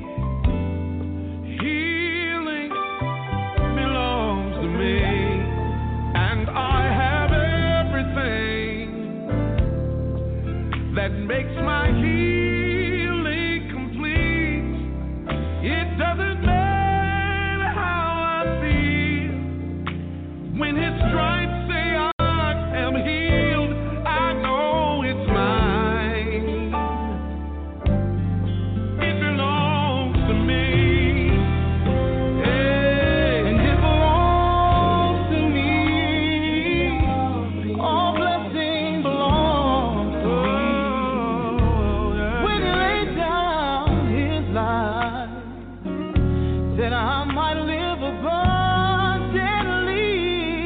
Speaker 1: that I might live abundantly.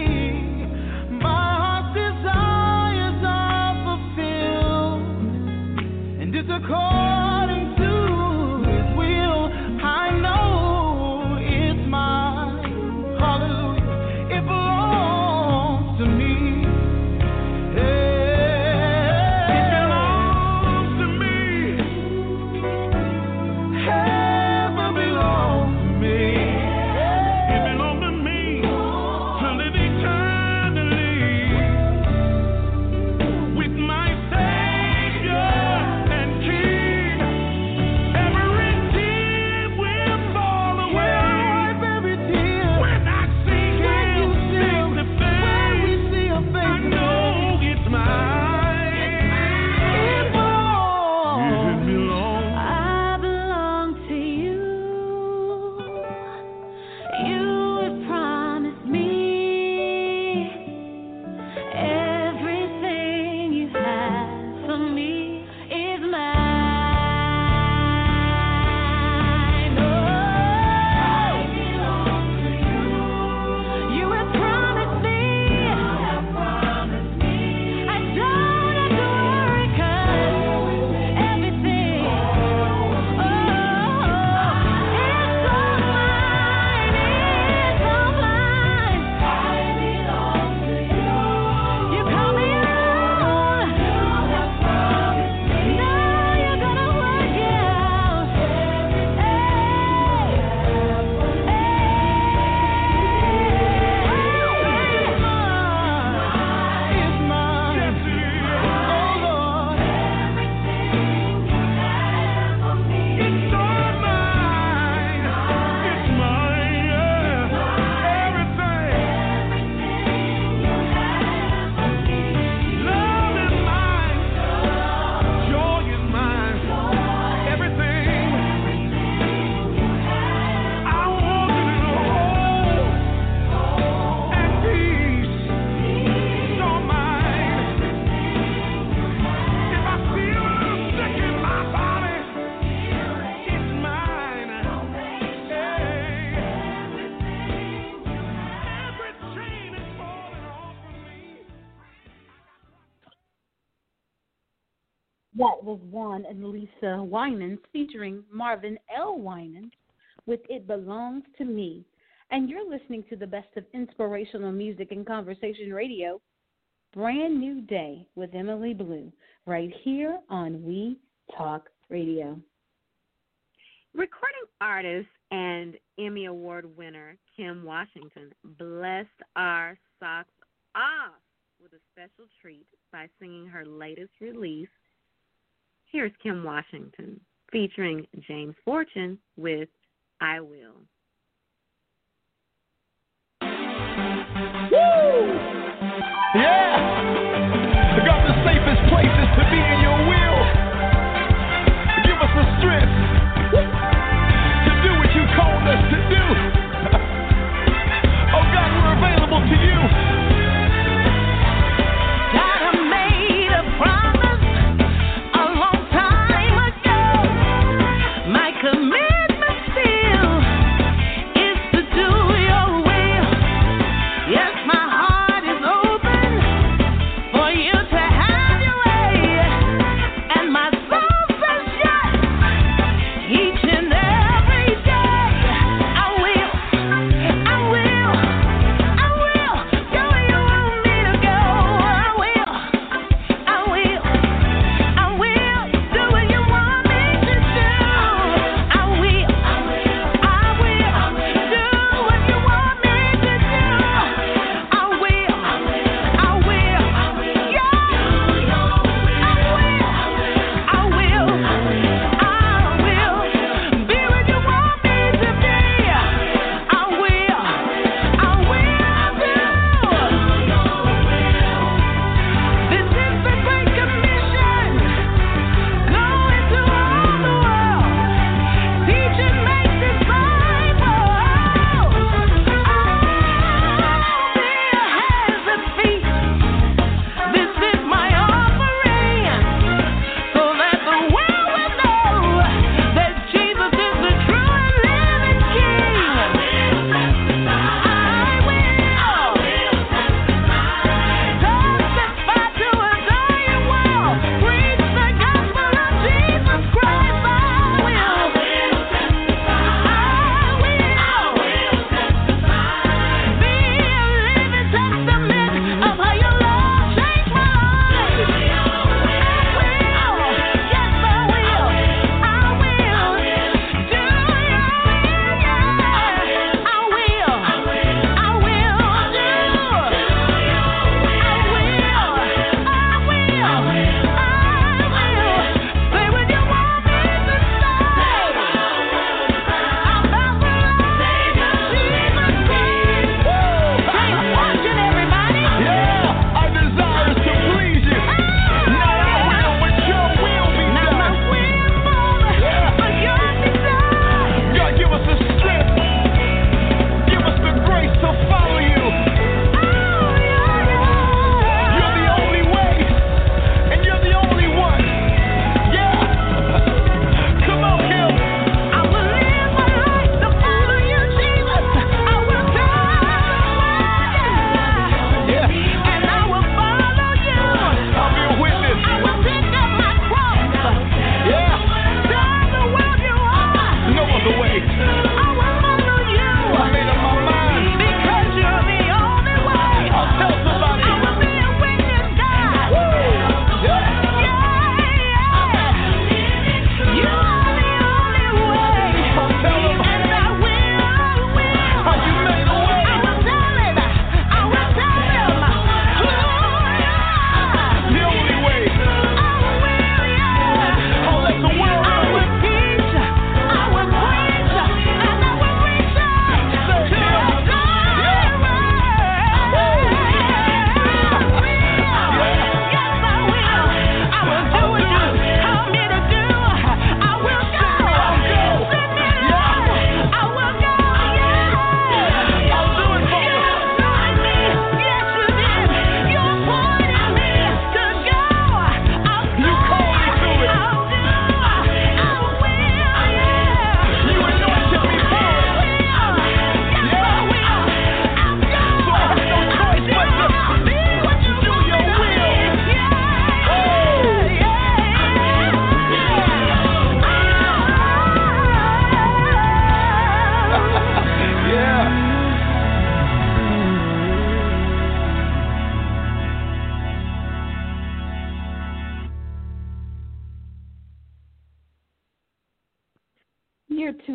Speaker 1: My heart's desires are fulfilled, and it's according to His will. I know it's mine. Hallelujah. It belongs to me.
Speaker 2: That was Juan and Lisa Winans featuring Marvin L. Winans with It Belongs to Me. And you're listening to the best of inspirational music and conversation radio, Brand New Day with Emily Blue, right here on We Talk Radio.
Speaker 5: Recording artist and Emmy Award winner Kim Washington blessed our socks off with a special treat by singing her latest release. Here's Kim Washington featuring James Fortune with I Will.
Speaker 1: Woo! Yeah! I got the safest places to be in your will. Give us the strength to do what you called us to do. Oh God, we're available to you.
Speaker 7: God made a promise a long time ago. My commitment still is to do your will. Yes, my heart is open for you to have your way.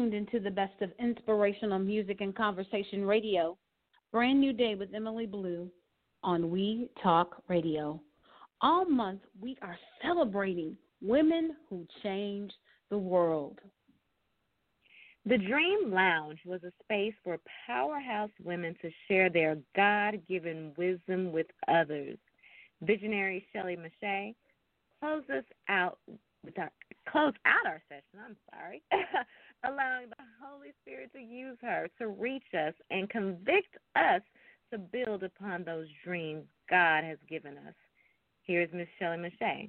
Speaker 2: tuned into the best of inspirational music and conversation radio. Brand New Day with Emily Blue on We Talk Radio. All month, we are celebrating women who changed the world.
Speaker 5: The Dream Lounge was a space for powerhouse women to share their God-given wisdom with others. Visionary Shelly Mache closed out our session, allowing the Holy Spirit to use her to reach us and convict us to build upon those dreams God has given us. Here's Miss Shelly Mache.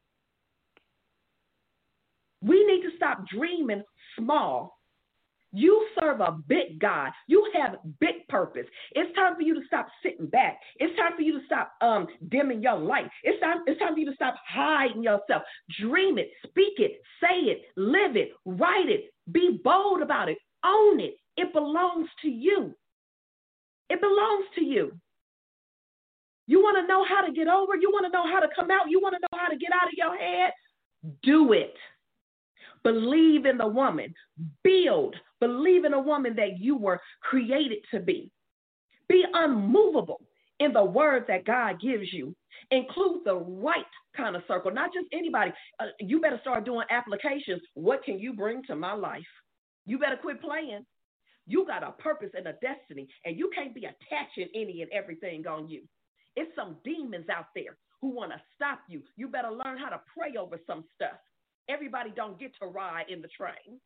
Speaker 12: We need to stop dreaming small. You serve a big God. You have big purpose. It's time for you to stop sitting back. It's time for you to stop dimming your light. It's time for you to stop hiding yourself. Dream it, speak it, say it, live it, write it, be bold about it, own it. It belongs to you. It belongs to you. You want to know how to get over? You want to know how to come out? You want to know how to get out of your head? Do it. Believe in the woman. Believe in a woman that you were created to be. Be unmovable in the words that God gives you. Include the right kind of circle, not just anybody. You better start doing applications. What can you bring to my life? You better quit playing. You got a purpose and a destiny, and you can't be attaching any and everything on you. It's some demons out there who want to stop you. You better learn how to pray over some stuff. Everybody don't get to ride in the train.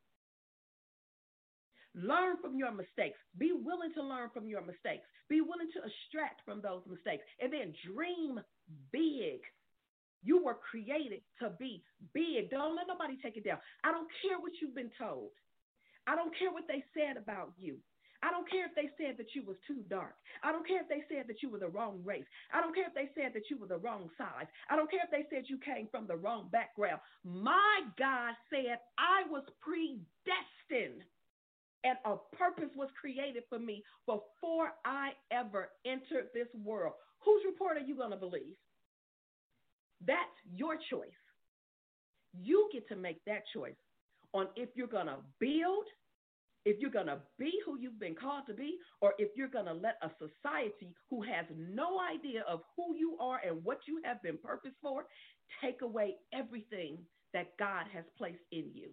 Speaker 12: Learn from your mistakes. Be willing to learn from your mistakes. Be willing to extract from those mistakes. And then dream big. You were created to be big. Don't let nobody take it down. I don't care what you've been told. I don't care what they said about you. I don't care if they said that you was too dark. I don't care if they said that you were the wrong race. I don't care if they said that you were the wrong size. I don't care if they said you came from the wrong background. My God said I was predestined and a purpose was created for me before I ever entered this world. Whose report are you going to believe? That's your choice. You get to make that choice on if you're going to build, if you're going to be who you've been called to be, or if you're going to let a society who has no idea of who you are and what you have been purposed for take away everything that God has placed in you.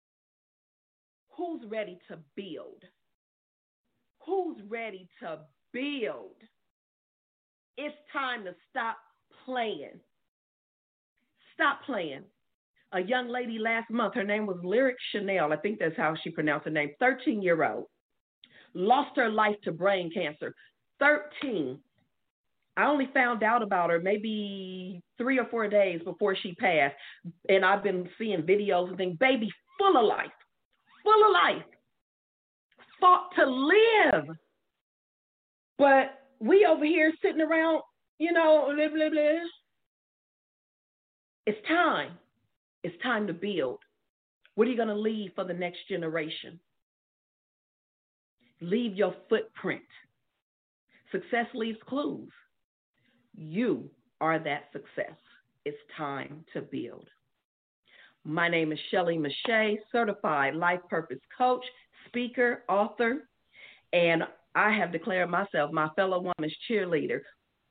Speaker 12: Who's ready to build? Who's ready to build? It's time to stop playing. Stop playing. A young lady last month, her name was Lyric Chanel, I think that's how she pronounced her name, 13-year-old, lost her life to brain cancer. 13. I only found out about her maybe 3 or 4 days before she passed, and I've been seeing videos and things. Baby, full of life, fought to live. But we over here sitting around, blah, blah, blah. It's time. It's time to build. What are you going to leave for the next generation? Leave your footprint. Success leaves clues. You are that success. It's time to build. My name is Shelly Mache, certified life purpose coach, speaker, author, and I have declared myself my fellow woman's cheerleader.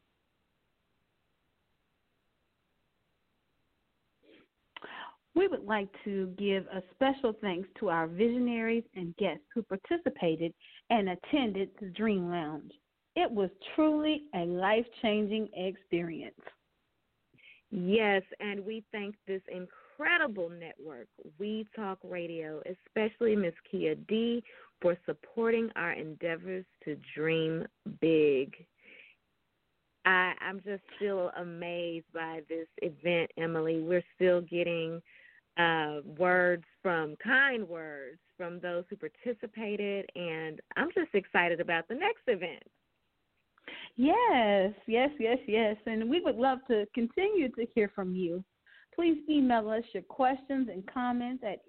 Speaker 2: We would like to give a special thanks to our visionaries and guests who participated and attended the Dream Lounge. It was truly a life-changing experience.
Speaker 5: Yes, and we thank this incredible network, We Talk Radio, especially Ms. Kia D, for supporting our endeavors to dream big. I'm just still amazed by this event, Emily. We're still getting kind words from those who participated, and I'm just excited about the next event.
Speaker 2: Yes. And we would love to continue to hear from you. Please email us your questions and comments at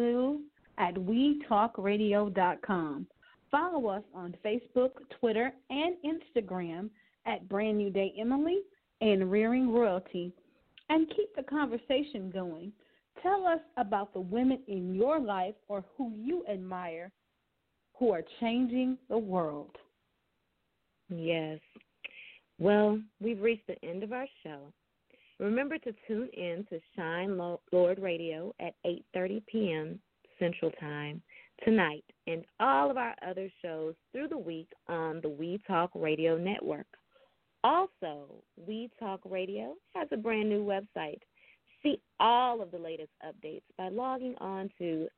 Speaker 2: eblue@wetalkradio.com. Follow us on Facebook, Twitter, and Instagram at Brand New Day Emily and Rearing Royalty. And keep the conversation going. Tell us about the women in your life or who you admire who are changing the world.
Speaker 5: Yes. Well, we've reached the end of our show. Remember to tune in to Shine Lord Radio at 8:30 p.m. Central Time tonight and all of our other shows through the week on the We Talk Radio Network. Also, We Talk Radio has a brand new website. See all of the latest updates by logging on to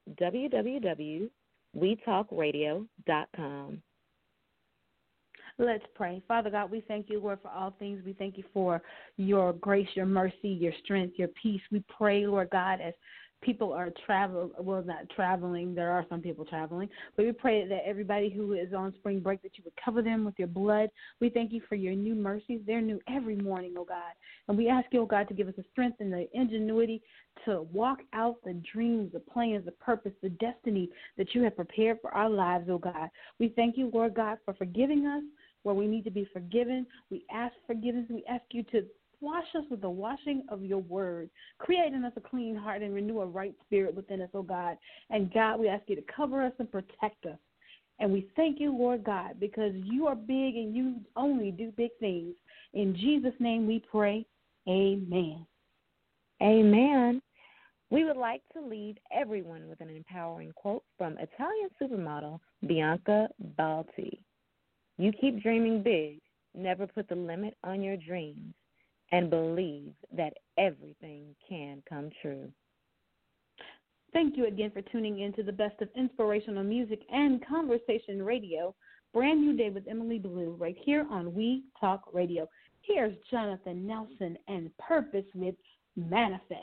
Speaker 5: www.wetalkradio.com.
Speaker 2: Let's pray. Father God, we thank you, Lord, for all things. We thank you for your grace, your mercy, your strength, your peace. We pray, Lord God, as people are not traveling. There are some people traveling. But we pray that everybody who is on spring break, that you would cover them with your blood. We thank you for your new mercies. They're new every morning, oh God. And we ask you, oh God, to give us the strength and the ingenuity to walk out the dreams, the plans, the purpose, the destiny that you have prepared for our lives, oh God. We thank you, Lord God, for forgiving us where we need to be forgiven. We ask forgiveness. We ask you to wash us with the washing of your word, create in us a clean heart and renew a right spirit within us, oh God. And God, we ask you to cover us and protect us. And we thank you, Lord God, because you are big and you only do big things. In Jesus' name we pray, amen.
Speaker 5: Amen. We would like to leave everyone with an empowering quote from Italian supermodel Bianca Balti. You keep dreaming big, never put the limit on your dreams, and believe that everything can come true.
Speaker 2: Thank you again for tuning in to the best of inspirational music and conversation radio. Brand New Day with Emily Blue right here on We Talk Radio. Here's Jonathan Nelson and Purpose with Manifest.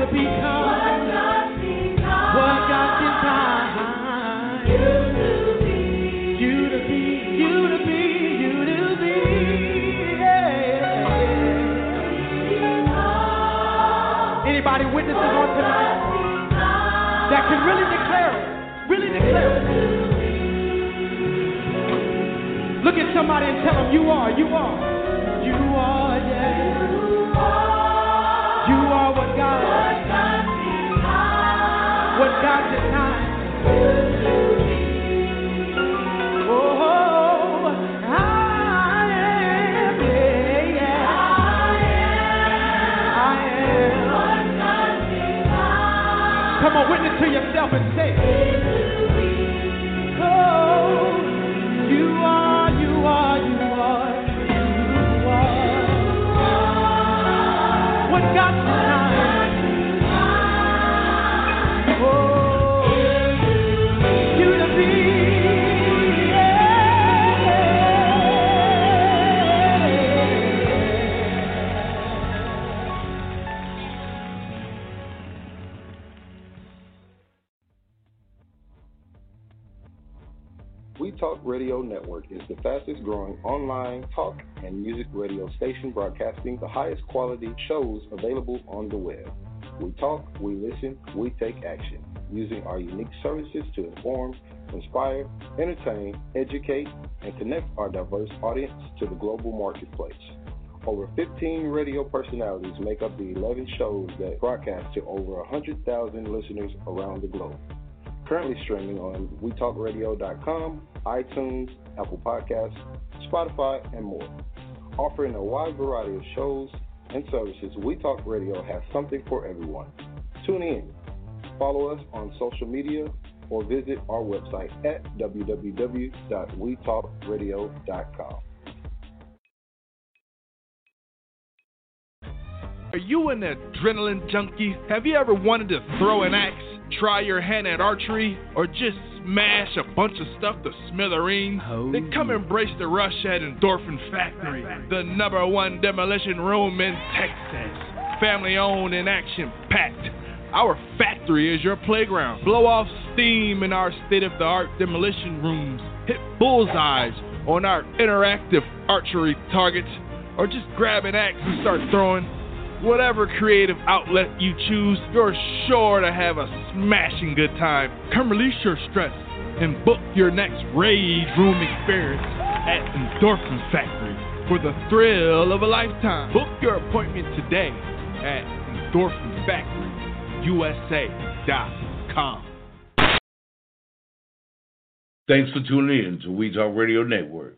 Speaker 1: become what God designed you to be. Yeah. Anybody witnesses on tonight that can really declare it? Really declare it. Look at somebody and tell them, you are, yeah. You are what God designed. Oh, I am, yeah. I am. Come on, witness to yourself and say, oh, you are. What God designed. Oh, you to be.
Speaker 13: We Talk Radio Network is the fastest growing online talk and music radio station broadcasting the highest quality shows available on the web. We talk, we listen, we take action, using our unique services to inform, inspire, entertain, educate, and connect our diverse audience to the global marketplace. Over 15 radio personalities make up the 11 shows that broadcast to over 100,000 listeners around the globe. Currently streaming on WeTalkRadio.com, iTunes, Apple Podcasts, Spotify, and more. Offering a wide variety of shows and services, We Talk Radio has something for everyone. Tune in, follow us on social media, or visit our website at www.wetalkradio.com.
Speaker 14: Are you an adrenaline junkie? Have you ever wanted to throw an axe, try your hand at archery, or just smash a bunch of stuff to smithereens? Then come embrace the rush at Endorphin Factory, the #1 demolition room in Texas. Family owned and action packed. Our factory is your playground. Blow off steam in our state-of-the-art demolition rooms. Hit bullseyes on our interactive archery targets, or just grab an axe and start throwing. Whatever creative outlet you choose, you're sure to have a smashing good time. Come release your stress and book your next Rage Room experience at Endorphin Factory for the thrill of a lifetime. Book your appointment today at EndorphinFactoryUSA.com.
Speaker 15: Thanks for tuning in to We Talk Radio Network.